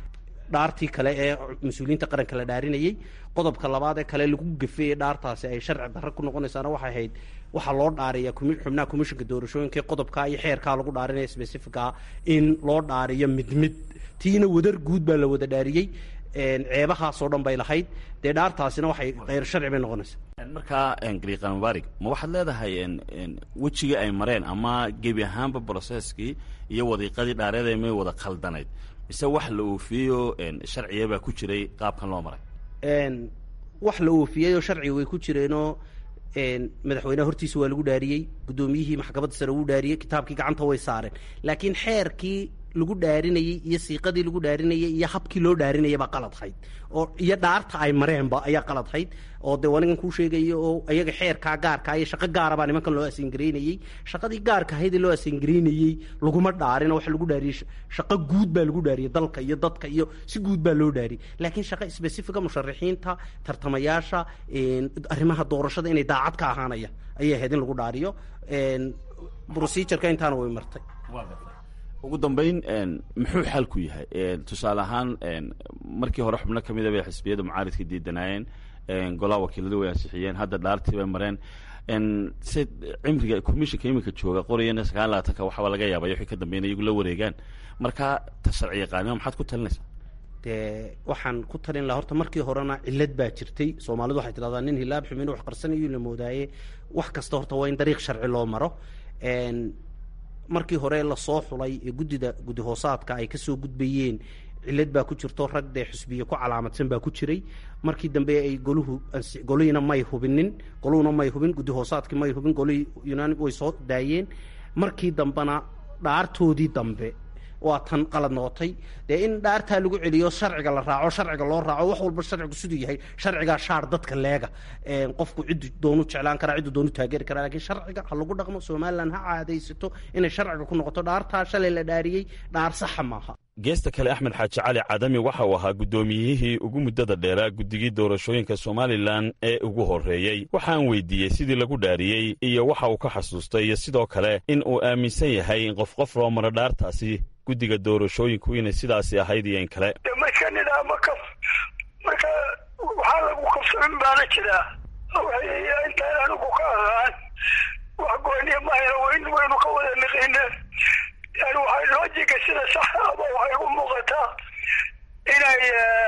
dhaartii kale ee mas-uuliyiinta qaranka la dhaarinayey. qodobka labaad ee kale lagu gafeeyey dhaartaasi ay sharci darro ku noqonaysaana waxay ahayd waxaa loo dhaariya xubnaha komishinka doorashooyinka qodobkaa iyo xeerkaa lagu dhaarinaya specificaa in loo dhaariyo mid tiina wadar guud baa la wada dhaariyey. ceebahaasoo dhan bay lahayd dee dhaartaasina waxay kheyr sharci bay noqonaysaa. markaa gariiqan mubaarig ma waxaad leedahay wejigii ay mareen ama gebi ahaanba broseskii iyo wadiiqadii dhaareeda may wada khaldanayd mise wax la oofiyeyoo sharciya baa ku jiray qaabkan loo maray? wax la oofiyeyoo sharciga way ku jireenoo madaxweyneha hortiisa waa lagu dhaariyey, guddoomiyihii maxkamadda sare wuu dhaariyey, kitaabkii gacanta way saareen, laakiin xeerkii lagu dhaarinayey iyo siiqadii lagu dhaarinayey iyo habkii loo dhaarinayay baa qaladhayd oo iyo dhaarta ay mareenba ayaa qaladhayd oo dee anigan kuu sheegaya oo iyaga xeerkaa gaarkaa iyo shaqo gaara baa nimankan loo asengareynayey. shaqadii gaarka ahayd ee loo asengareynayey laguma dhaarin oo waxa lagu dhaariyey shaqo guud baa lagu dhaariyey, dalka iyo dadka iyo si guud baa loo dhaariyey. laakiin shaqo specifica musharaxiinta tartamayaasha arrimaha doorashada inay daacad ka ahaanaya ayay ahayd in lagu dhaariyo. procedureka intaana way martay. ugu dambayn muxuu xalku yahay? tusaale ahaan markii hore xubno ka mida bay xisbiyada mucaaridka diidanaayeen, golaha wakiilada way ansixiyeen, hadda dhaartii bay mareen. se cimriga komishinka iminka jooga qorayana 29 waxaaba laga yaabay wixii ka dambeynaya iyagu la wareegaan. marka ta sharci yaqaanimo maxaad ku talinaysaa? dee waxaan ku talin lahaa horta markii horena cillad baa jirtay. soomaalidu waxay tidhahdaa nin hilaab xumin wax qarsanayo la moodaaye wax kasta horta waa in dariiq sharci loo maro. markii hore lasoo xulay ee guddi hoosaadka ay kasoo gudbayeen cillad baa ku jirto, rag dee xusbiye ku calaamadsan baa ku jiray. markii dambe ay golihiina may hubinin, goluhuna may hubin, guddi hoosaadkii may hubin, golihii unaanim way soo daayeen. markii dambena dhaartoodii dambe waa tan qalad noqotay. dee in dhaartaa lagu celiyo sharciga la raaco, sharciga loo raaco, wax walba sharcigu siduu yahay, sharcigaa shaar dadka leega. qofku ciddu doonu jeclaan karaa, ciddu doonu taageeri karaa, laakiin sharciga ha lagu dhaqmo. somalilan ha caadaysato inay sharciga ku noqoto. dhaartaa shalay la dhaariyey dhaar saxa maaha. geesta kale axmed xaaji cali cadami waxa uu ahaa guddoomiyihii ugu muddada dheeraa guddigii doorashooyinka somalilan ee ugu horreeyey. waxaan weydiiyey sidii lagu dhaariyey iyo waxa uu ka xasuustay, iyo sidoo kale in uu aaminsan yahay in qof loo maro dhaartaasi guddiga doorashooyinku inay sidaasi ahayd iyo in kale. marka nidaamo marka waxaa lagu qabsamin baana jiraa intaan anigu ka ahaan wax gooniya mahayna waynu ka wada niqina. yani waxay loojiga sida saxa aba waxay u muuqataa inay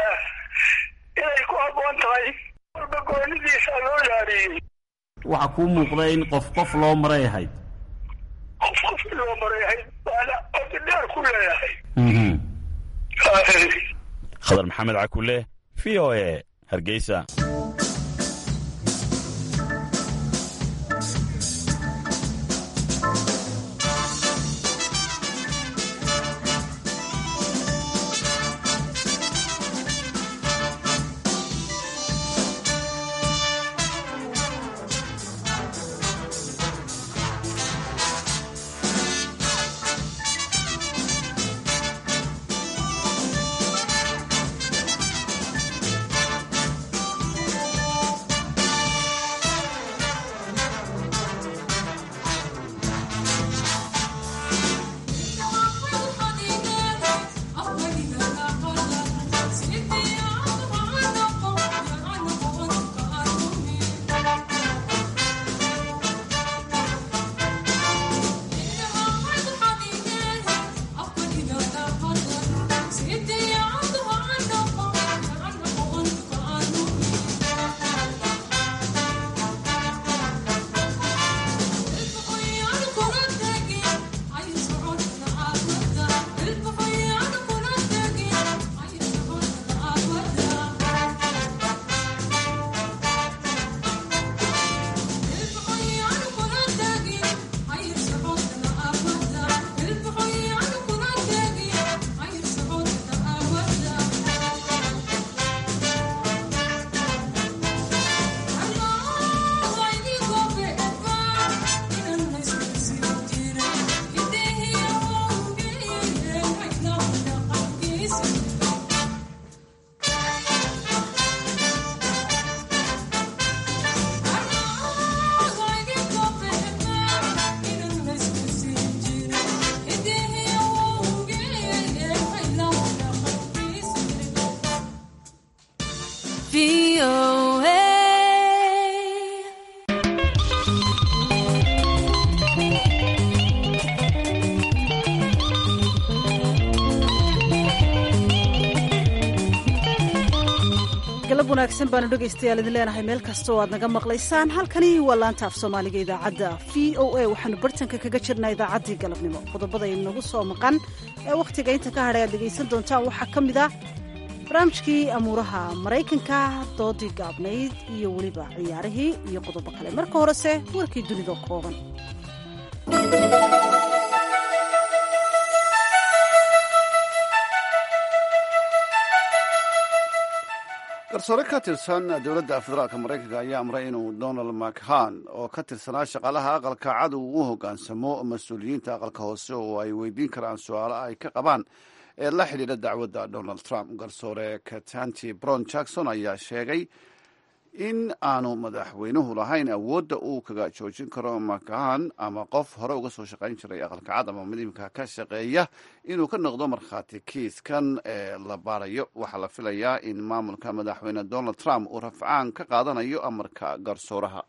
ku habboon tahay walba goonidiisa loo dhaariyey. waxaa kuu muuqda in qof loo maray ahayd? qof loo maray ahayd waana cod dheer ku leeyahay. khadar maxamed cakule, v o a, hargeysa. wanaagsan baanu dhegaystayaal idin leenahay meel kasta oo aad naga maqlaysaan. halkani waa laanta af soomaaliga idaacadda v o a. waxaanu bartanka kaga jirnaa idaacaddii galabnimo. qodobada inagu soo maqan ee wakhtiga inta ka hadhay aad dhegaysan doontaan waxaa ka mid ah barnaamijkii amuuraha maraykanka, doodii gaabnayd iyo weliba ciyaarihii iyo qodobo kale. marka horese warkii dunida kooban. garsoore ka tirsan dowladda federaalk maraykanka ayaa amray inuu donald mchan oo ka tirsanaa shaqaalaha aqalka cad uu u hoggaansamo mas-uuliyiinta aqalka hoose oo ay weydiin karaan su-aalo ay ka qabaan ee la xidhiidha dacwadda donald trump. garsoore katanti bron jackson ayaa sheegay in aanu madaxweynuhu lahayn awoodda uu kaga joojin karo mchan ama qof hore uga soo shaqayn jiray aqalka cad ama mid imika ka shaqeeya inuu ka noqdo markhaati kiiskan ee la baarayo. waxaa la filayaa in maamulka madaxweyne donald trump uu rafcaan ka qaadanayo amarka garsooraha.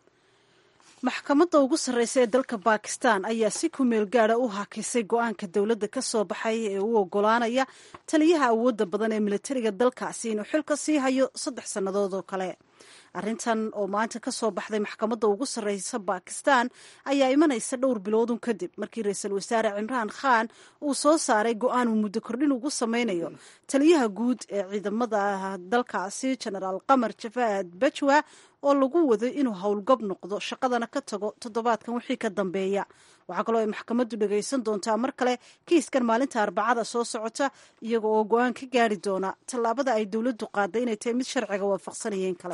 maxkamadda ugu sarreysa ee dalka bakistan ayaa si ku meel gaada u hakisay go-aanka dowladda ka soo baxay ee u oggolaanaya taliyaha awoodda badan ee militariga dalkaasi inuu xilka sii hayo 3 sannadood oo kale. arrintan oo maanta ka soo baxday maxkamadda ugu sarreysa bakistan ayaa imanaysa dhowr biloodun kadib markii ra-iisul wasaare cimraan khan uu soo saaray go-aan uu muddo kordhin ugu sameynayo taliyaha guud ee ciidamada dalkaasi genaraal qamar jafaad bajwa oo lagu waday inuu howlgab noqdo shaqadana ka tago toddobaadkan wixii ka dambeeya. waxaa kaloo ay maxkamaddu dhagaysan doontaa mar kale kiiskan maalinta arbacada soo socota iyaga oo go-aan ka gaari doona tallaabada ay dowladdu qaaday inay tahay mid sharciga waafaqsanayeen kale.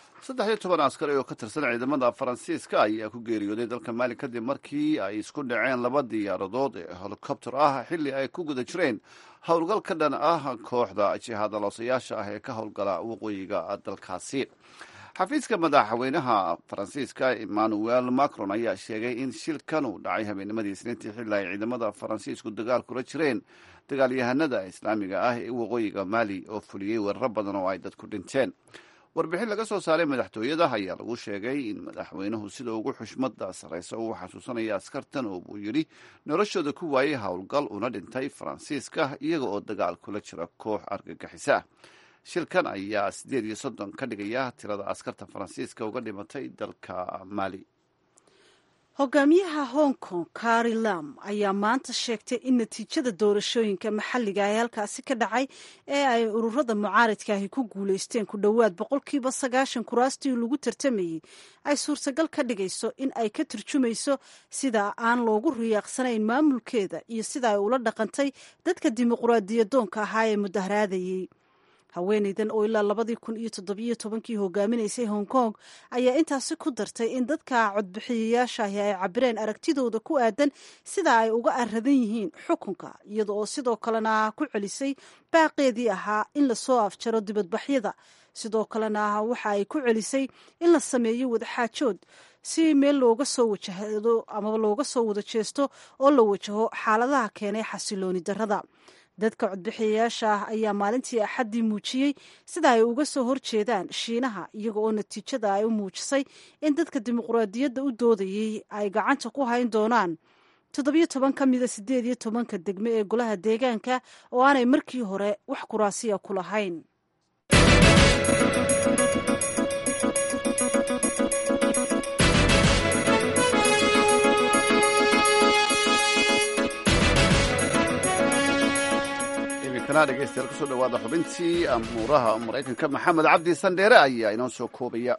13 askari oo ka tirsan ciidamada faransiiska ayaa ku geeriyooday dalka maali kadib markii ay isku dhaceen 2 diyaaradood ee helikobter ah xilli ay ku guda jireen howlgal ka dhan ah kooxda jihaadaloosayaasha ah ee ka howlgala waqooyiga dalkaasi. xafiiska madaxweynaha faransiiska emmanuel macron ayaa sheegay in shilkan uu dhacay habeennimadii isniintii xilli ay ciidamada faransiisku dagaal kula jireen dagaalyahanada islaamiga ah ee waqooyiga maali oo fuliyey weeraro badan oo ay dadku dhinteen. warbixin laga soo saaray madaxtooyada ayaa lagu sheegay in madaxweynuhu sida ugu xushmada sarreysa uu xasuusanaya askartan oo buu yidhi noloshooda ku waayay howlgal una dhintay faransiiska iyaga oo dagaal kula jira koox argagixisa ah. shilkan ayaa 38 ka dhigaya tirada askarta faransiiska uga dhimatay dalka maali. hogaamiyaha hong kong Carrie Lam ayaa maanta sheegtay in natiijada doorashooyinka maxalliga ee halkaasi ka dhacay ee ay ururada mucaaridka ahi ku guulaysteen ku dhowaad 90% kuraastii lagu tartamayey ay suurtagal ka dhigayso in ay ka turjumayso sida aan loogu riyaaqsanayn maamulkeeda iyo sida ay ula dhaqantay dadka dimuqraadiyadoonka ahaa ee mudaharaadayey. haweeneydan oo ilaa 2017 hogaaminaysay hong kong ayaa intaasi ku dartay in dadka codbixiyayaashaahi ay cabireen aragtidooda ku aadan sida ay uga aradan yihiin xukunka iyada oo sidoo kalena ku celisay baaqeedii ahaa in lasoo afjaro dibadbaxyada. sidoo kalena waxa ay ku celisay in la sameeyo wadaxaajood si meel looga soo wajahdo ama looga soo wada jeesto oo la wajaho xaaladaha keenay xasilooni darrada. dadka codbixiyayaasha ah ayaa maalintii axaddii muujiyey sida ay uga soo horjeedaan shiinaha iyaga oo natiijada ay u muujisay in dadka dimuqraadiyadda u doodayey ay gacanta ku hayn doonaan 17 ka mida 18 degme ee golaha deegaanka oo aanay markii hore wax kuraasiya ku lahayn. dhegeystayaal kusoo dhawaada xubintii amuuraha maraykanka. maxamed cabdi sandheere ayaa inoo soo koobaya.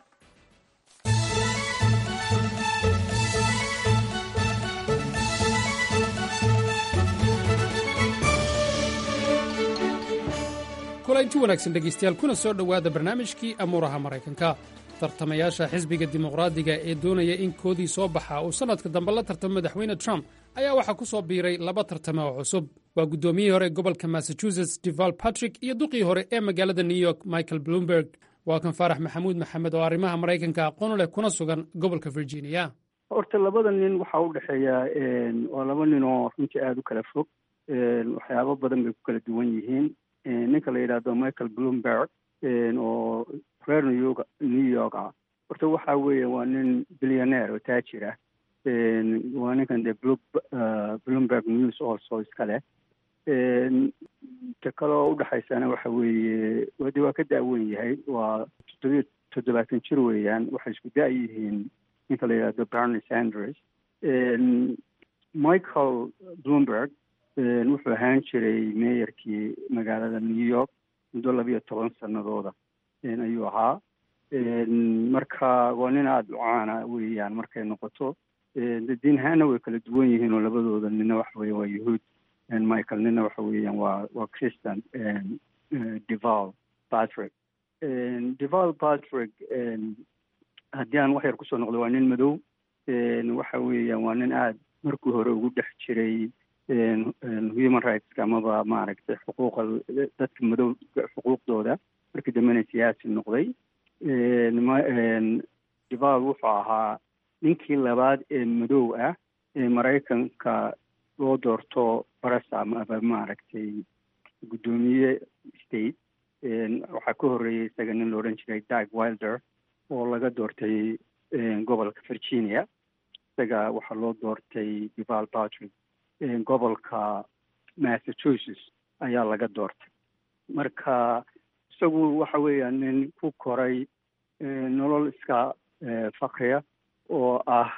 kulanti wanaagsan dhegaystayaal kuna soo dhowaada barnaamijkii amuuraha maraykanka. tartamayaasha xisbiga dimuqraadiga ee doonaya in koodii soo baxa uu sannadka dambe la tartamo madaxweyne trump ayaa waxaa ku soo biiray 2 tartame oo cusub. waa guddoomiyihii hore gobolka massachusetts deval patrick iyo duqii hore ee magaalada new york michael bloomberg. waa kan faarax maxamuud maxamed oo arrimaha maraykanka aqoon u leh kuna sugan gobolka virginia. horta labada nin waxaa u dhexeeya waa 2 nin oo runtii aada u kala fog, waxyaabo badan bay ku kala duwan yihiin. ninka la yidhaahdo michael bloomberg oo reer new york ah, horta waxa weeye waa nin billionaire oo taajir ah. waa ninkan de bloomberg news also iska leh. ta kaloo udhexaysana waxa weeye wadi waa ka da'wen yahay, waa 70 jir weeyaan. waxay isku da' yihiin ninka la yidhahdo Bernie Sanders. Michael Bloomberg wuxuu ahaan jiray meeyarkii magaalada New York muddo 12 sanadooda ayuu ahaa. marka waa nin aada u caana weeyaan markay noqoto. diin ahaana way kala duwan yihiin oo labadooda nina waxa weeye waa yahuud, Michael nina waxa weeyaan waa Christian. Deval Patrick haddii aan wax yar kusoo noqdo, waa nin madow. waxa weeyaan waa nin aada markii hore ugu dhex jiray human rightska amaba maaragtay xuquuqa dadka madow xuquuqdooda, markii dambena siyaasi noqday. Deval wuxuu ahaa ninkii labaad ee madow ah ee Maraykanka loo doorto barasa amaba maaragtay guddoomiye state. waxaa ka horreeyey isaga nin la odhan jiray Doug Wilder oo laga doortay gobolka Virginia. isaga waxaa loo doortay Deval Patrick gobolka Massachusetts ayaa laga doortay. marka isagu waxa weeyaan nin ku koray nolol iska fakriya oo ah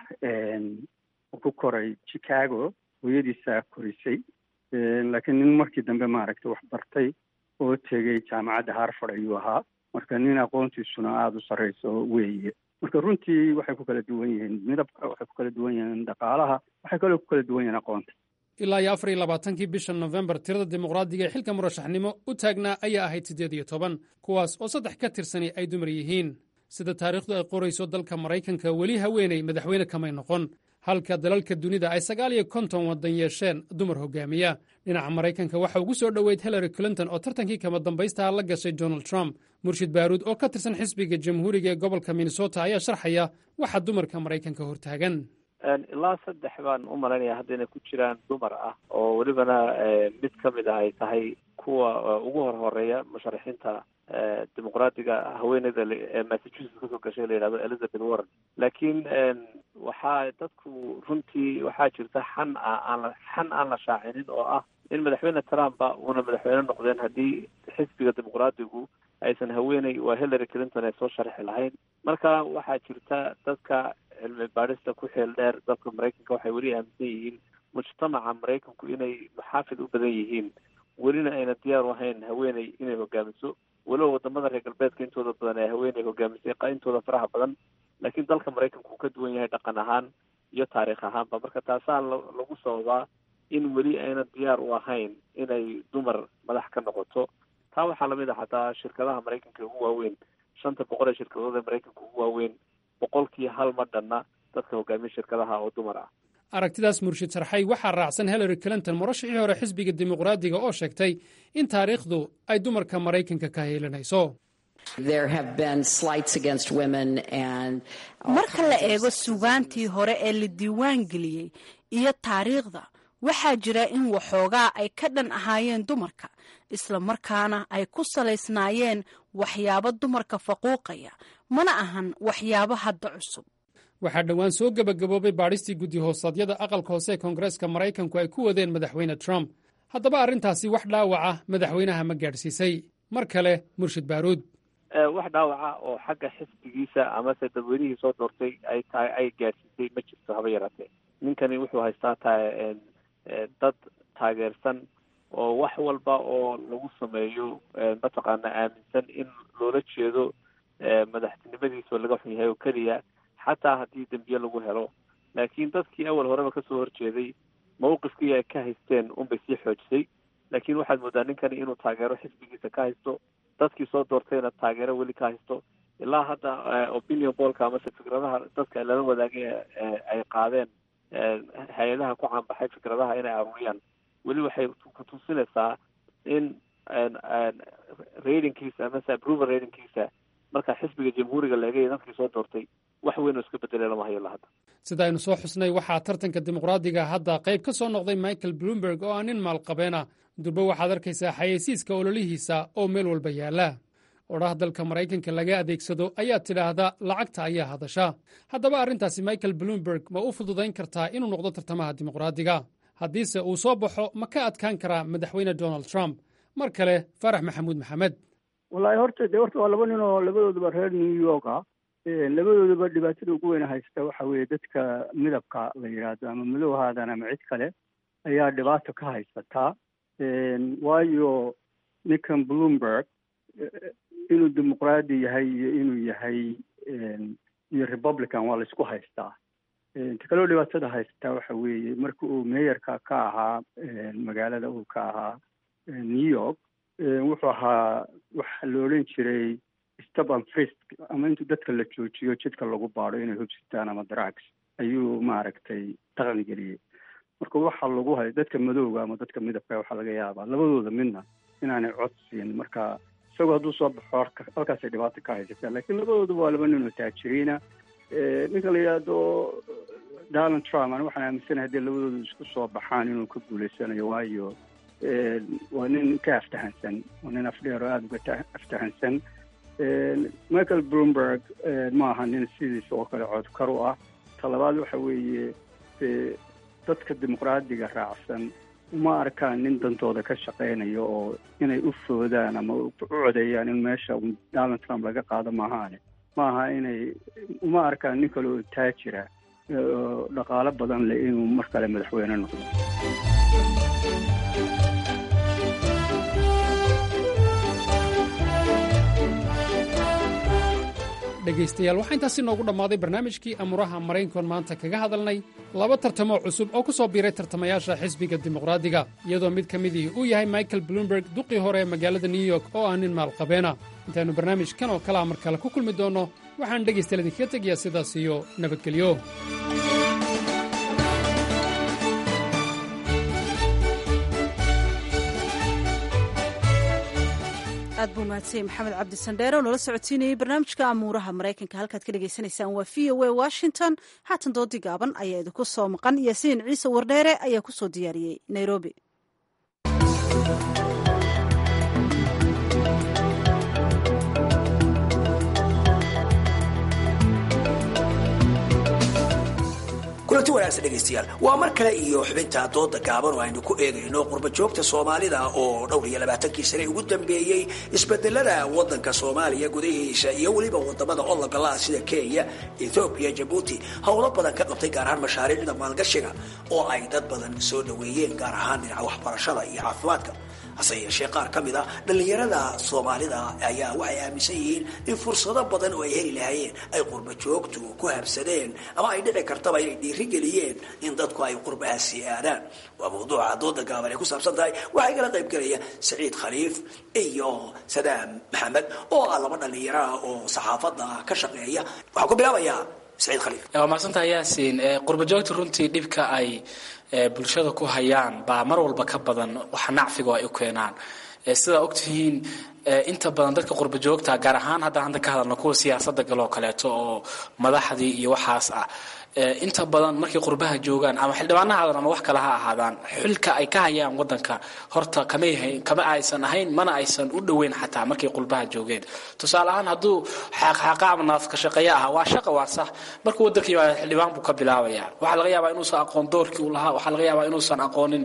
ku koray Chicago, hooyadiisa korisay. laakiin nin markii dambe maaragtay wax bartay oo tegay jaamacadda Harvard ayuu ahaa. marka nin aqoontiisuna aada u sarreyso weeye. marka runtii waxay ku kala duwan yihiin midabka, waxay ku kala duwan yihiin dhaqaalaha, waxay kaloo ku kala duwan yihiin aqoonta. ilaa iyo 24 bisha November tirada dimuqraadiga ee xilka murashaxnimo u taagnaa ayaa ahayd 18, kuwaas oo 3 ka tirsani ay dumar yihiin. sida taariikhdu ay qorayso, dalka Maraykanka weli haweeney madaxweyne kamay noqon, halka dalalka dunida ay 59 waddan yeesheen dumar hogaamiya. dhinaca Maraykanka waxa ugu soo dhoweyd Hillary Clinton oo tartankii kama dambaysta la gashay Donald Trump. Murshid Baaruud oo ka tirsan xisbiga jamhuuriga ee gobolka Minnesota ayaa sharxaya waxa dumarka Maraykanka hortaagan. ilaa 3 baan u malaynayaa haddayna ku jiraan dumar ah oo welibana mid ka mid ah ay tahay kuwa ugu horeeya musharaxiinta dimuqraadiga haweeneyda ee Massachusetts kasoo gashay la yidhahdo Elizabeth Warren. laakiin waxaa dadku runtii waxaa jirta xan aan la shaacinin oo ah in madaxweyne Trump uuna madaxweyne noqdeen haddii xisbiga dimuqraadigu aysan haweeney waa Hillary Clinton ay soo sharxi lahayn. marka waxaa jirta dadka cilmi baadhista ku xeel dheer dalka Maraykanka waxay weli aaminsan yihiin mujtamaca Maraykanku inay muxaafid u badan yihiin, welina ayna diyaar u ahayn haweeney inay hogaamiso. walow wadamada reer galbeedka intooda badan ee haweeney hogaamisay intooda faraha badan, laakiin dalka Maraykanku uu ka duwan yahay dhaqan ahaan iyo taariikh ahaanba. marka taasaa lagu sababaa in weli ayna diyaar u ahayn inay dumar madax ka noqoto. taa waxaa lamid ah xataa shirkadaha Maraykanka ugu waaweyn, 500 ee shirkadood ee Maraykanka ugu waaweyn, 1% ma dhanna dadka hogaamiya shirkadaha oo dumar ah. aragtidaas Murshid Sarxay waxaa raacsan Hillary Clinton, murashixii hore xisbiga dimuqraadiga oo sheegtay in taariikhdu ay dumarka Maraykanka ka heelanayso. marka la eego sugaantii hore ee la diiwaan geliyey iyo taariikhda, waxaa jira in waxoogaa ay ka dhan ahaayeen dumarka, isla markaana ay ku salaysnaayeen waxyaabo dumarka faquuqaya, mana ahan waxyaabo hadda cusub. waxaa dhowaan soo gebagaboobay baadhistii guddi hoosaadyada aqalka hoose ee koongareeska Maraykanku ay ku wadeen madaxweyne Trump. haddaba arrintaasi wax dhaawaca madaxweynaha ma gaadhsiisay? mar kale Murshid Baaruud. wax dhaawaca oo xagga xisbigiisa amase dadweynihii soo doortay ay gaadhsiisay ma jirto haba yaraatee. ninkani wuxuu haystaa dad taageersan oo wax walba oo lagu sameeyo mataqaana aaminsan in loola jeedo madaxtinimadiisa laga xun yahay oo keliya, xataa haddii dembiye lagu helo. laakiin dadkii awal horeba kasoo horjeeday mawqifkii ay ka haysteen unbay sii xoojisay. laakiin waxaad moodaa ninkani inuu taageero xisbigiisa ka haysto, dadkii soo doortayna taageero weli ka haysto. ilaa hadda opinion pollka amase fikradaha dadka lala wadaagay ay qaadeen hay-adaha ku caanbaxay fikradaha inay aruuriyaan, weli waxay ku tusinaysaa in ratingkiisa amase approval ratingkiisa marka xisbiga jamhuuriga laegay dadkii soo doortay wax weyn oo iska bedelay lama hayo ilaa hadda. sida aynu soo xusnay, waxaa tartanka dimuqraadiga hadda qayb ka soo noqday Michael Bloomberg oo ah nin maalqabeena. durba waxaad arkaysaa xayeysiiska ololihiisa oo meel walba yaala. odhaha dalka Maraykanka laga adeegsado ayaa tidhaahda lacagta ayaa hadasha. haddaba arrintaasi Michael Bloomberg ma u fududayn kartaa inuu noqdo tartamaha dimuqraadiga? haddiise uu soo baxo ma ka adkaan karaa madaxweyne donald trump mar kale faarax maxamuud maxamed wallaahi horta waa laba nin oo labadooduba reer new york ah labadooduba dhibaatada ugu weyn haysta waxa weeye dadka midabka la yidhaahdo ama madow haadan ama cid kale ayaa dhibaato ka haysataa waayo ninkan bloomberg inuu dimuqraadi yahay iyo inuu yahay iyo republican waa la isku haystaa inta kaloo dhibaatada haysataa waxa weeye marka uu meeyarka ka ahaa magaalada uu ka ahaa new york wuxuu ahaa waxa la odhan jiray stop and frisk ama intuu dadka la joojiyo jidka lagu baado inay hubsitaan ama drugs ayuu maaragtay dhaqan geliyey marka waxa lagu hayo dadka madowga ama dadka midabka waxaa laga yaabaa labadooda midna inaanay cod siin marka isagoo hadduu soo baxo halkaasay dhibaato ka haysataa laakiin labadooduba waa laba nin oo taajiriina ninka la yidhaahdo donald trump ani waxaan aaminsanahay haddii labadoodu isku soo baxaan inuu ka guulaysanayo waayo waa nin ka aftahansan waa nin afdheer oo aada uga aftahansan michael bloomberg ma aha nin sidiisa oo kale codkar u ah talabaad waxa weeye dadka dimuqraadiga raacsan uma arkaan nin dantooda ka shaqaynayo oo inay u foodaan ama u codeeyaan in meesha donald trump laga qaado maahaane ma aha inay uma arkaan nin kale oo taajira oo dhaqaalo badan leh inuu mar kale madaxweyne noqdo dhegaystayaal waxaa intaasi noogu dhammaaday barnaamijkii amuuraha maraykankoon maanta kaga hadalnay laba tartamo cusub oo ku soo biiray tartamayaasha xisbiga dimuqraadiga iyadoo mid ka midihii uu yahay michael bloomberg duqii hore ee magaalada new york oo ah nin maalqabeena intaannu barnaamijkan oo kalea mar kale ku kulmi doonno waxaan dhegaystayaal idinkaga tegayaa sidaas iyo nabadgelyo aad buu mahadsan maxamed cabdi sandheere oo noola socodsiinayay barnaamijka amuuraha maraykanka halkaad ka dhagaysanaysaan waa v o a washington haatan doodii gaaban ayaa idinku soo maqan yaasiin ciise wardheere ayaa ku soo diyaariyey nairobi kulanti wanaagsan dhegaystayaal waa mar kale iyo xubinta dooda gaaban oo aynu ku eegayno qurbajoogta soomaalida oo dhowr iyo 20kii sane ugu dambeeyey isbedelada wadanka soomaaliya gudahiisa iyo weliba wadamada ologala sida kenya ethoobiya jabuuti howlo badan ka qabtay gaar ahaan mashaariicda maalgashiga oo ay dad badan soo dhaweeyeen gaar ahaan dhinaca waxbarashada iyo caafimaadka hase yeeshee qaar ka mid a dhallinyarada soomaalida ayaa waxay aaminsan yihiin in fursado badan oo ay heli lahaayeen ay qurbajoogtu ku habsadeen ama ay dhici kartaba inay dhiirigeliyeen in dadku ay qurbahaasi aadaan waa mawduuca dooda gaaban ay ku saabsan tahay waxaa igala qayb gelaya saciid khaliif iyo sadaam maxamed oo ah laba dhallinyaro ah oo saxaafadda ka shaqeeya waxaan ku bilaabayaa saciid khaliif waa mahadsantahay yaasiin qurbajoogtu runtii dhibka ay bulshada ku hayaan baa mar walba ka badan waxa nacfiga ay u keenaan sidaa ogtihiin inta badan dadka qurba joogta gaar ahaan haddaan hadda ka hadalno kuwa siyaasadda galoo kaleeto oo madaxdii iyo waxaas ah inta badan markay qurbaha joogaan ama xildhibaanaha aadan ama wax kale ha ahaadaan xilka ay ka hayaan wadanka horta kama aysan ahayn mana aysan u dhoweyn xataa markay qurbaha joogeen tusaale ahaan hadduu xaqxaqa ama naafka shaqeeya ah waa shaqa waa sax markuu wadanka yimaado xildhibaan buu ka bilaabayaa waxaa laga yaabaa inuusan aqoon doorkii uu lahaa waxaa laga yaabaa inuusan aqoonin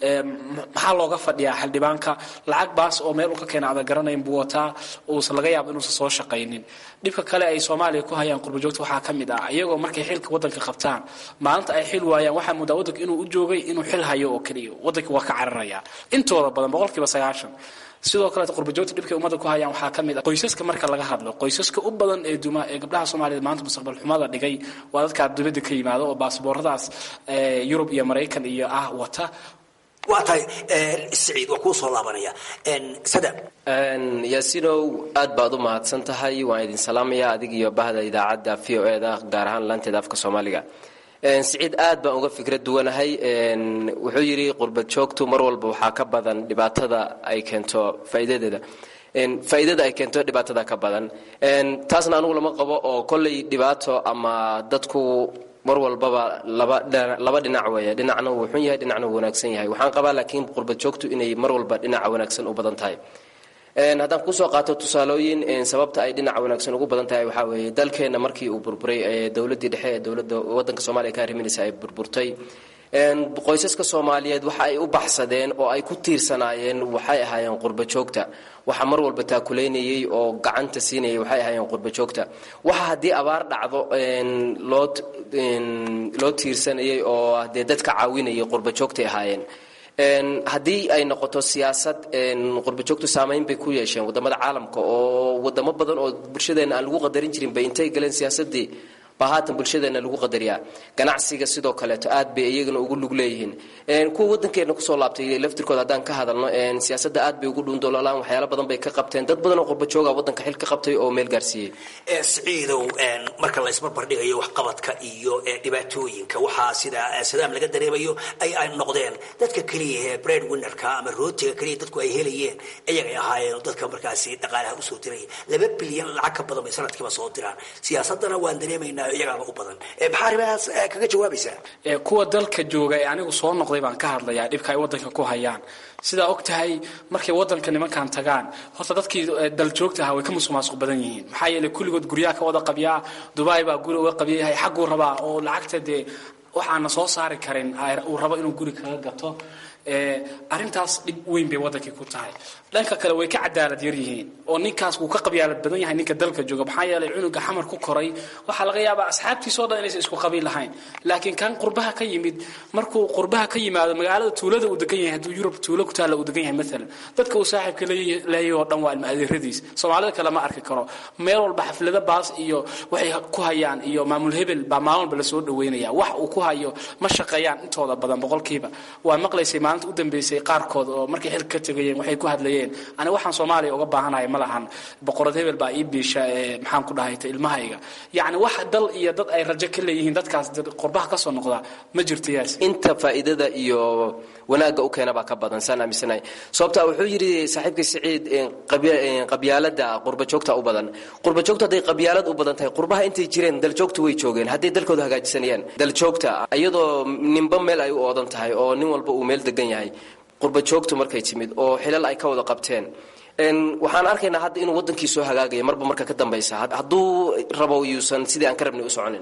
maxaa looga fadhiyaa xildhibaanka lacag baas oo meel uu ka keena adan garanayn buu wataa uusan laga yaaba inuusan soo shaqaynin dhibka kale ay Soomaaliya ku hayaan qurba joogta waxaa ka mid ah iyagoo markay xilka wadanka qabtaan maalinta ay xil waayaan waxaa muddo wadanka inuu u joogay inuu xil hayo oo kaliya wadanka waa ka cararaya intooda badan 90% sidoo kale qurba joogta dhibka umada ku hayaan waxaa ka mid ah qoysaska marka laga hadlo qoysaska u badan ee gabdhaha Soomaaliyeed maanta mustaqbal xumada dhigay waa dadka dibadda ka yimaado oo baasabooradaas Yurub iyo Mareykan iyo wata waatay Saciid waa ku soo laabanaya Sadam yaasinow aad baad u mahadsan tahay waan idin salaamayaa adig iyo bahda idaacadda VOA-da gaar ahaan lanteeda afka Soomaaliga Saciid aad baan uga fikrad duwanahay wuxuu yiri qurbad joogtu mar walba waxa ka badan dhibaatada ay keento faa'iidadeeda faa'iidada ay keento dhibaatada ka badan taasna anigu lama qabo oo kulli dhibaato ama dadku mar walbaba laba dhinac weeye dhinacna uu xun yahay dhinacna uu wanaagsan yahay waxaan qabaa laakiin qurbad joogtu inay mar walba dhinaca wanaagsan u badan tahay haddaan ku soo qaato tusaalooyin sababta ay dhinaca wanaagsan ugu badan tahay waxaa weeye dalkeena markii uu burburay dawladdii dhexe ee dawladda wadanka Soomaaliya ka arriminaysa ay burburtay qoysaska soomaaliyeed waxa ay u baxsadeen oo ay ku tiirsanaayeen waxay ahaayeen qurba joogta waxa mar walba taakuleynayay oo gacanta siinayay waxay ahaayeen qurba joogta waxa haddii abaar dhacdo loo tiirsanayay oo dee dadka caawinayay qurba joogtay ahaayeen haddii ay noqoto siyaasad qurba joogtu saamayn bay ku yeesheen wadamada caalamka oo wadamo badan oo bulshadeena aan lagu qadarin jirin bay intay galeen siyaasadii baa haatan bulshadeena lagu qadariyaa ganacsiga sidoo kaleeto aad bay iyagana ugu lug leeyihiin kuwa wadankeena kusoo laabtay laftirkooda haddaan ka hadalno siyaasadda aad bay ugu dhuundololaan waxyaalo badan bay ka qabteen dad badan oo qurba jooga wadanka xil ka qabtay oo meel gaarsiiyey siciidow marka la isbarbardhigayo waxqabadka iyo dhibaatooyinka waxaa sida sadaam laga dareemayo ay noqdeen dadka keliya ee bread winnerka ama rootiga keliya dadku ay helayeen iyagay ahaayeen dadka markaasi dhaqaalaha usoo diray 2 bilyan lacag ka badan bay sanadkiiba soo diraan siyaasadana waan dareemaynaa iyagaaba u badan maxaa arrimahaas kaga jawaabaysaa kuwa dalka jooga ee anigu soo noqday baan ka hadlayaa dhibka ay wadanka ku hayaan sidaa og tahay markay wadanka nimankan tagaan horta dadkii dal joogta ahaa way ka musuqmaasuq badan yihiin maxaa yeelay kulligood guryaha ka wada qabyaa dubai baa guri uga qabyayahay xagguu rabaa oo lacagta dee waxaana soo saari karin uu rabo inuu guri kaga gato arrintaas dhib weyn bay wadankii ku tahay dhanka kale way ka cadaalad yar yihiin oo ninkaas wuu ka qabyaalad badan yahay ninka dalka jooga maxaa yeelay cunuga xamar ku koray waxaa laga yaabaa asxaabtiisoo dhan inaysan isku qabiil lahayn laakiin kan qurbaha ka yimid markuu qurbaha ka yimaado magaalada tuulada uu degan yahay hadduu yurub tuulo ku taalla uu degan yahay maalan dadka uu saaxiibka leeyahay oo dhan waa ilma adeeradiis soomaalida kale ma arki karo meel walba xaflada baas iyo waxay ku hayaan iyo maamul hebel baa maalin walba lasoo dhaweynaya wax uu ku hayo ma shaqeeyaan intooda badan boqolkiiba waa maqlaysay u dambeysay qaarkood oo markay xil ka tagayeen waxay ku hadlayeen ani waxaan Soomaaliya uga baahanahay ma lahan boqorad hebel baa ii biisha maxaan ku dhahaytay ilmahayga yaani wax dal iyo dad ay rajo ka leeyihiin dadkaas qurbaha ka soo noqda ma jirto yaas inta faa'iidada iyo wanaaga u keena baa ka badan san aaminsanay sababta wuxuu yiri saaxiibkay Saciid qabyaalada qurba joogta u badan qurba joogta haday qabyaalad u badan tahay qurbaha intay jireen dal joogtu way joogeen haday dalkooda hagaajisanayaan dal joogta iyadoo ninba meel ay u oodan tahay oo nin walba uu meel degan yahay qurba joogtu markay timid oo xilal ay ka wada qabteen waxaan arkaynaa hadda inuu wadankii soo hagaagay marba marka ka dambaysa hadduu rabo yuusan sidii aan ka rabnay u soconin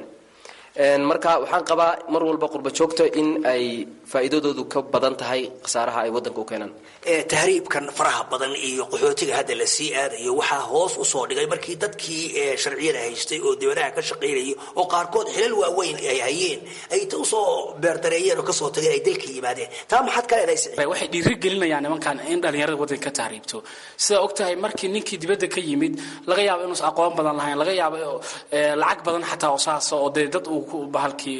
marka waxaan qabaa mar walba qurba joogta in ay faa'iidadoodu ka badan tahay khasaaraha ay wadanka u keenaan tahriibkan faraha badan iyo qaxootiga hadda la sii aadayo waxaa hoos u soo dhigay markii dadkii sharciyada haystay oo dibadaha ka shaqaynayay oo qaarkood xilal waaweyn ay hayeen ay usoo beerdareeyeen oo kasoo tageen ay dalka yimaadeen taa maxaad ka leedahay waxay dhiirigelinayaan nimankan in dhalinyarada wadanka ka tahriibto sida og tahay markii ninkii dibadda ka yimid laga yaabo inuusan aqoon badan lahayn laga yaabo lacag badan xataa oo saas oo dee dad uu bahalkii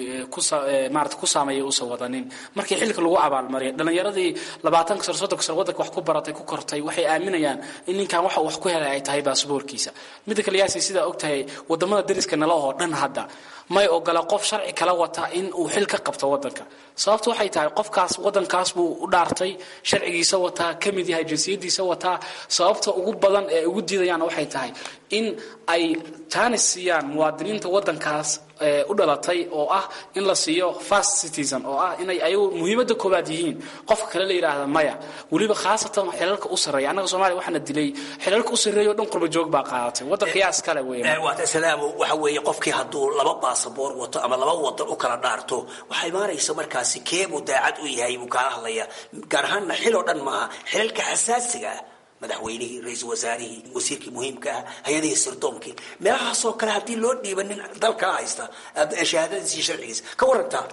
ku saameeyay uusan wadanin markii xilka lagu abaalmariyay dhalinyaradii 20 sano 30 sano wadanka wax ku baratay ku kortay waxay aaminayaan in ninkan waxa wax ku helay ay tahay baasaboorkiisa mid kale yaasi sida og tahay wadamada dariska nala oo dhan hadda may ogola qof sharci kala wata in uu xil ka qabto wadanka sababtu waxay tahay qofkaas wadankaas buu u dhaartay sharcigiisa wata kamid yahay jinsiyadiisa wata sababta ugu badan ee ugu diidayaan waxay tahay in ay taanisiyan muwaadiniinta wadankaas u dhalatay oo ah in la siiyo first citizen oo ah inay ayagu muhiimada koobaad yihiin qofka kale la yiraahdo maya waliba khaasatan xilalka u sareeya anaga Soomaaliya waxana dilay xilalka u sareeyo dhan qurba joog baa qaadatay wadanka yaas kale weeyaan waa salaamo waxa weeye qofkii hadduu laba baasaboor wato ama laba wadan u kala dhaarto waxay maaraysa markaasi keebu daacad u yahay buu kala hadlaya gaar ahaan xil oo dhan maaha xilalka xasaasiga madaxweynihii ra'iisul wasaarihii wasiirkii muhiimka ah hay'adihii sirdoomkii meelahaasoo kale haddii loo dhiibanin dalka haysta shahaadadiisa sharcigiisa ka warantaa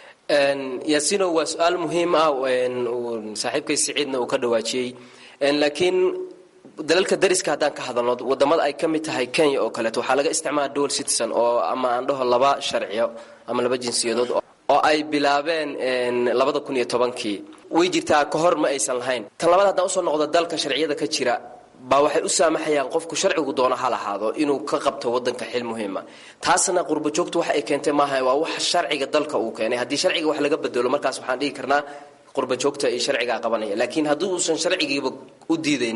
yaasino waa su'aal muhiim ah saaxiibkay Saciidna uu ka dhawaajiyay laakiin dalalka dariska haddaan ka hadalno wadamada ay ka mid tahay Kenya oo kale waxaa laga isticmaalaa dual citizen oo ama aan dhaho laba sharciyo ama laba jinsiyadood oo ay bilaabeen 2010kii way jirtaa ka hor ma aysan lahayn tan labaad haddaan usoo noqdo dalka sharciyada ka jira baa waxay u saamaxayaan qofku sharcigu doono ha lahaado inuu ka qabto wadanka xil muhiima taasna qurba joogtu waxa ay keentay maaha waa wax sharciga dalka uu keenay haddii sharciga wax laga bedelo markaas waxaan dhihi karnaa qurba joogta iyo sharciga qabanaya laakiin haddii uusan sharcigiiba u diidaynin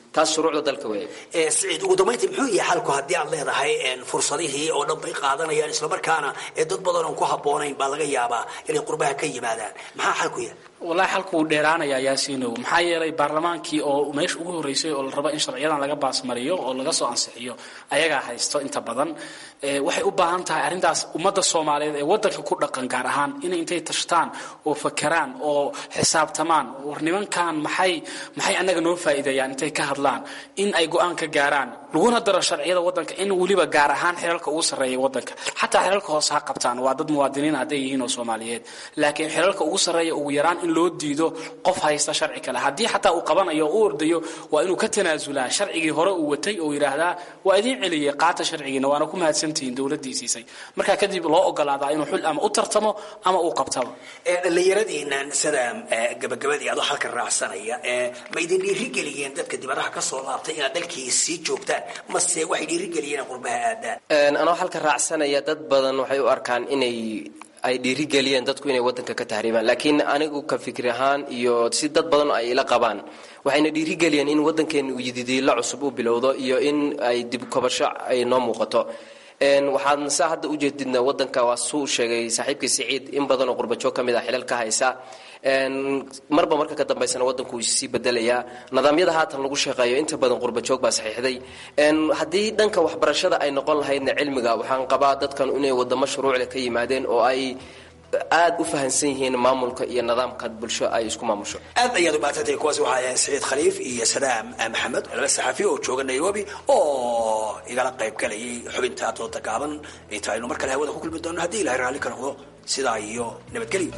taas shuruucda dalka weeye. Siciid, ugu dambeyntii muxuu yahay xalku haddii aad leedahay fursadihii oo dhan bay qaadanayaan islamarkaana dad badan oon ku habboonayn baa laga yaabaa inay qurbaha ka yimaadaan, maxaa xalku yahay? wallaahi xalku wuu dheeraanayaa yaasiinow, maxaa yeelay baarlamaankii oo meesha ugu horreysay oo la rabo in sharciyadan laga baasmariyo oo laga soo ansixiyo ayagaa haysto inta badan. Waxay u baahan tahay arrintaas ummadda Soomaaliyeed ee waddanka ku dhaqan gaar ahaan inay intay tashtaan oo fakeraan oo xisaabtamaan war nimankan maxay annaga noo faa'iideeyaan intay ka hadlaan in ay go'aan ka gaaraan laguna daro sharciyada waddanka in weliba gaar ahaan xilalka ugu sarreeya waddanka xataa xilalka hoose ha qabtaan waa dad muwaadiniin hadday yihiin oo Soomaaliyeed laakiin xilalka ugu sarreeya ugu yaraan in loo diido qof haysta sharci kale haddii xataa uu qabanayo oo u ordayo waa inuu ka tanaasulaa sharcigii hore uu watay oo yidhaahdaa waa idiin celiyey qaata sharcigiina waana ku mahadsantihiin dowladdii siisay markaa kadib loo ogolaadaa inuu xul ama u tartamo ama uu qabtaba. dhallinyaradiinan sida gabagabadii adoo halka raacsanaya ma idin dhiirigeliyeen dadka dibadaha ka soo laabtay inaad dalkii sii joogtaan mase waxay dhiirigeliyeen qurbaha aadaan? anoo halka raacsanaya dad badan waxay u arkaan ay dhiirigeliyeen dadku inay waddanka ka tahriibaan laakiin anigu ka fikir ahaan iyo si dad badan ay ila qabaan waxayna dhiirigeliyeen in waddankeenu uu yididiilo cusub u bilowdo iyo in ay dib kobasho ay noo muuqato. waxaan saa hadda u jeedidna waddanka waa suu sheegay saaxiibkii Siciid in badan oo qurbajoog ka mid ah xilal ka haysa marba marka ka dambaysana waddanku wuu sii bedelayaa nidaamyada haatan lagu shaqeeyo inta badan qurbajoog baa saxiixday. haddii dhanka waxbarashada ay noqon lahaydna cilmiga waxaan qabaa dadkan inay wadamo shuruucle ka yimaadeen oo ay aad u fahansan yihiin maamulka iyo nidaamka bulsho ay isku maamusho. aad ayaad u baatantay kuwaasi waxaa ahayn Siciid Khaliif iyo Sadaam Maxamed laba saxafi oo jooga Nairobi oo igala qayb galayay xubinta dooda gaaban inta aynu mar kale hawada ku kulmi doono haddii Ilaahay raalli ka noqdo sidaa iyo nabadgelyo.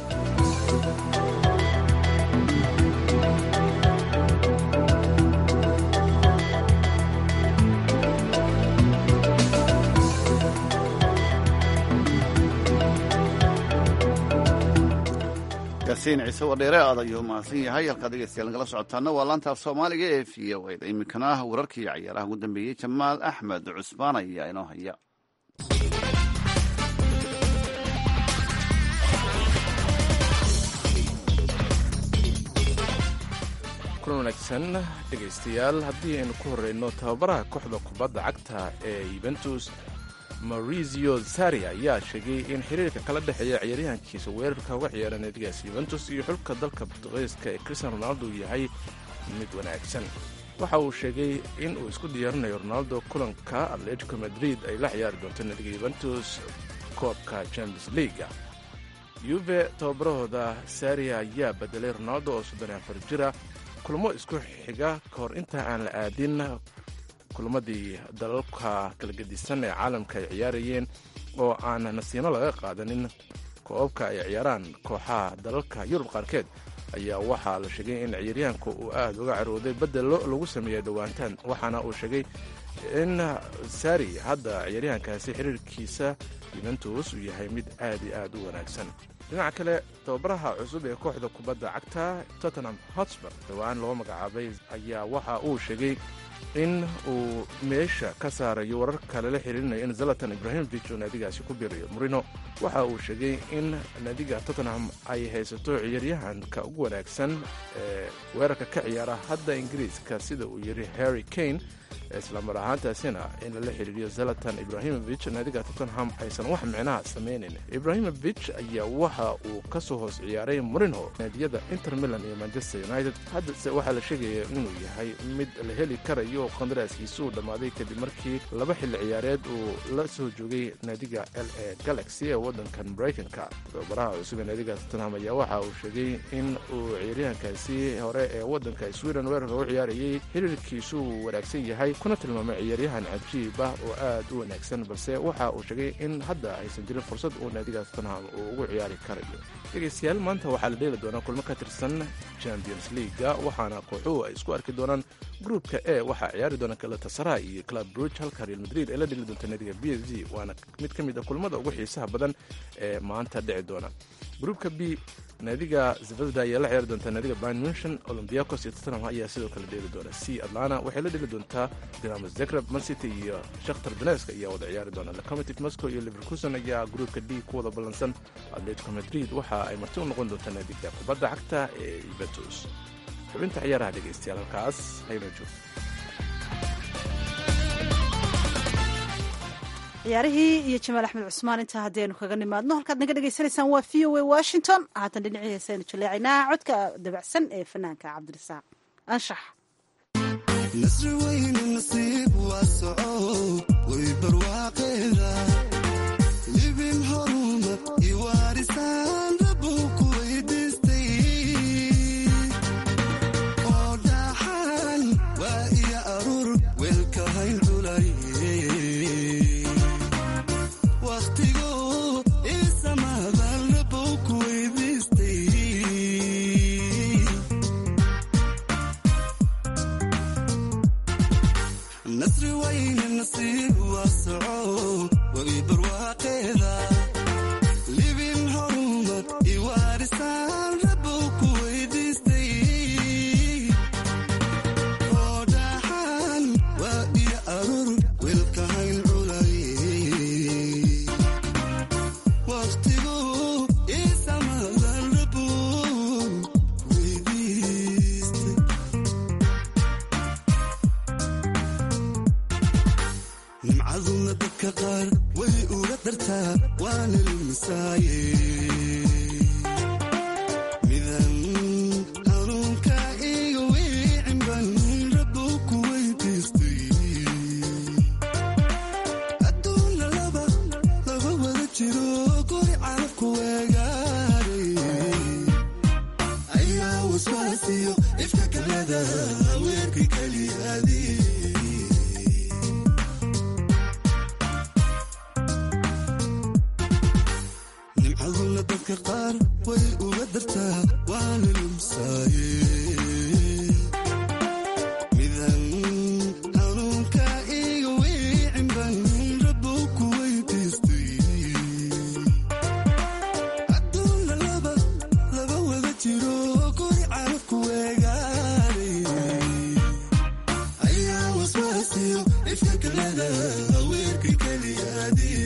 yaasiin ciise wadheere aad ayuu mahadsan yahay halkaad dhegeystayaal nagala socotaana waa laanta af soomaaliga ee v o a da iminkana wararkii cayaaraha ugu dambeeyey jamaal axmed cusmaan ayaa inoo haya. kulan wanaagsan dhegaystayaal haddii aynu ku horreyno tababaraha kooxda kubadda cagta ee Juventus Maurizio Sarri ayaa sheegay in xiriirka kala dhexeeya ciyaaryahankiisa weerarka uga ciyaara naadigaas Juventus iyo xulka dalka Portugiiska ee Cristiano Ronaldo yahay mid wanaagsan. waxa uu sheegay in uu isku diyaarinayo Ronaldo kulanka Atletico Madrid ay la ciyaari doonto naadiga Juventus koobka Champions League. Juve tababarahooda Sarri ayaa bedelay Ronaldo oo 34 jira kulamo isku xiga kahor inta aan la aadin kulamadii dalalka kala gedisan ee caalamka ay ciyaarayeen oo aan nasiino laga qaadanin koobka ay ciyaaraan kooxaha dalalka Yurub qaarkeed ayaa waxaa la sheegay in ciyaaryahanku uu aad uga carooday bedelo lagu sameeyay dhawaantaan waxaana uu sheegay in Sarri hadda ciyaaryahankaasi xiriirkiisa Juventus uu yahay mid aad iyo aad u wanaagsan. dhinaca kale tababaraha cusub ee kooxda kubadda cagta Tottenham Hotspur dhawaan loo magacaabay ayaa waxa uu sheegay in uu meesha ka saarayo wararka lala xiriirinayo in Zlatan Ibrahimovic uu naadigaasi ku biirayo. Mourinho waxa uu sheegay in naadiga Tottenham ay haysato ciyaaryahanka ugu wanaagsan ee weerarka ka ciyaara hadda Ingiriiska sida uu yiri Harry Kane isla mar ahaantaasina in la xiriiriyo Zlatan Ibrahimovic naadiga Tottenham aysan wax micnaha sameynin. Ibrahimovic ayaa waxa uu ka soo hoos ciyaaray Mourinho naadiyada Inter Milan iyo Manchester United hadda waxaa la sheegaya inuu yahay mid la heli karayo qandaraaskiisu uu dhammaaday kadib markii laba xilli ciyaareed uu la soo joogay naadiga LA Galaxy ee waddankan Mareykanka. tababaraha cusub ee naadiga Tottenham ayaa waxa uu sheegay in uu ciyaaryahankaasi hore ee waddanka Sweden weerarka u ciyaarayay xiriirkiisu wanaagsan yahay kuna tilmaamay ciyaaryahan cajiib ah oo aad u wanaagsan balse waxa uu sheegay in hadda aysan jirin fursad uu naadiga Tottenham uu ugu ciyaari karayo. dhegeystayaal maanta waxaa la dheeli doonaa kulmo ka tirsan Champions League waxaana kooxuhu ay isku arki doonaan gruupka A waxaa ciyaari doona Galatasaray iyo Club Brugge halka Real Madrid ay la dheli doonto naadiga PSG waana mid ka mid ah kulmada ugu xiisaha badan ee maanta dhici doona. gruupka B naadiga Zvezda ayaa la ciyaari doonta naadiga Bayern Munchen, Olympiacos iyo Tottenham ayaa sidoo kale dheeli doona. C Atlanta waxay la dheli doontaa Dinamo Zagreb, Man City iyo Shakhtar Donetsk ayaa wada ciyaari doona. Lokomotiv Moscow iyo Leverkusen ayaa gruupka D ku wada ballansan. Atletico Madrid waxa ay marti u noqon doontaa naadiga kubadda cagta ee Juventus. xubinta ciyaaraha dhegeystayaal halkaas hayno joogto. ciyaarihii iyo jamaal axmed cusmaan intaa haddii aynu kaga nimaadno halkaad naga dhegaysanaysaan waa v o a washington haatan dhinacii heesaynu jaleecaynaa codka dabacsan ee fanaanka cabdirasaaq anshax nasri weyne nasiib waa soco way barwaaqeeda libin horumar iwaarisaan rabow ku weydiistay oo dhaxan waa iyo aruur weelka hayn culay nasri weyne nasiib waa soco wagi barwaaqeeda libin horumar iwaarisaan rabow ku weydiistay oo dhaxan waa iyo aruur weelka hayn culay waqtigu isamadan rabow weydiistay nimcaduna dadka qaar way uga dartaa waana lmisaaye midan hanuunka iga wiicin ban rabow ku weydiistay adduunna laba wada jiro guri carabku weegaaray ayaa waswaasiyo ifka kalada weerka keliyaadii nimcaduna dadka qaar way uga dartaa waana lumsaaye midan hanuunka iga wiicin ban rabow ku weydiistay adduunna laba wada jiro guri carabku weegaaray ayaa waswaasiyo ifka kalada weerka keliyaadii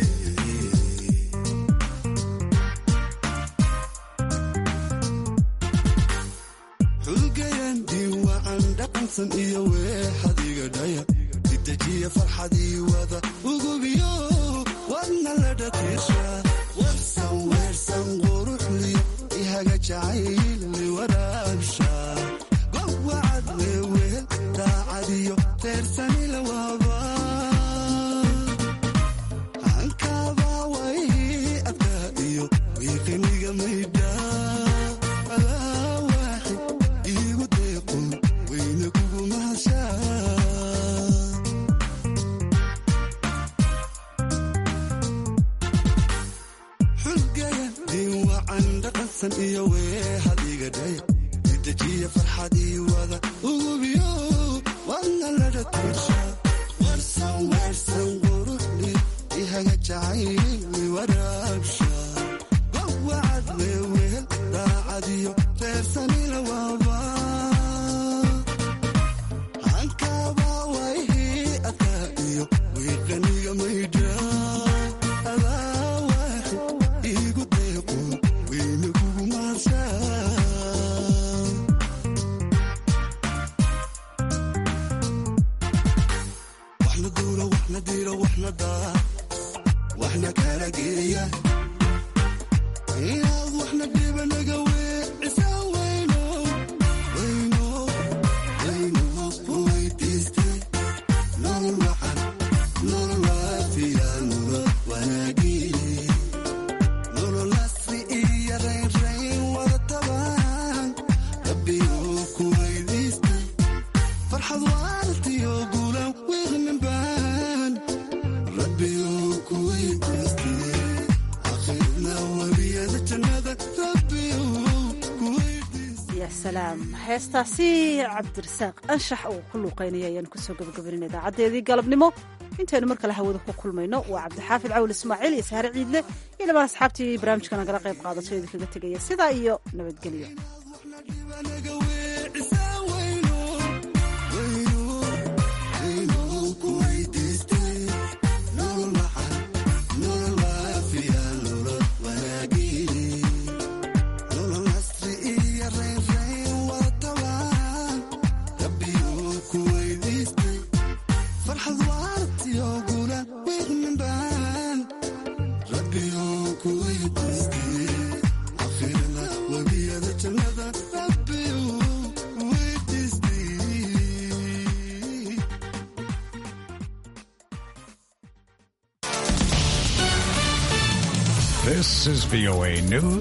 xulgayandii wacan dhaqansan iyo weexadiga dhaya didejiya farxadii wada ugubiyo wadna la dhatiisha warsan weersan quruxliyo ihaga jacayli waraabsha gowacad weeweel daacadiyo teersanila waaba hankabaa way adkaa iyo wiiqiniga maydha iyo weehadiga dhaya didejiya farxadii wada ugubiyo wadna la dhatiisha warsan weersan quruxli ihaga jacayli waraabsha gowacad weeweel daacadiyo teersanila waaba hankabaa wayhii adkaa iyo wiiqaniga maydha waxna kala geeya inaad waxna dhiba naga weecisaa wayno ku weydiistay nolol wacan nolol waafiya nolol wanaagii nolol asri iyo raynrayn wada tabaan rabbiyuu ku weydiistay farxad waartiyo guulan wiiqnin baan rabbiyuu ku weydiistay akhirna wabiyada jannada rabbiyuu ku weydiistay ya salaam heestaasi cabdirasaaq anshax uu ku luuqaynaya ayaanu kusoo gabagabarin idaacadeedii galabnimo intaynu mar kale hawada ku kulmayno waa cabdixaafid cawl ismaaciil iyo sahre ciidle iyo dhamaan asxaabtii barnaamijka nagala qayb qaadato idinkaga tegaya sidaa iyo nabadgelyo farxad waartiyo guula wiiqnin baa This is VOA News.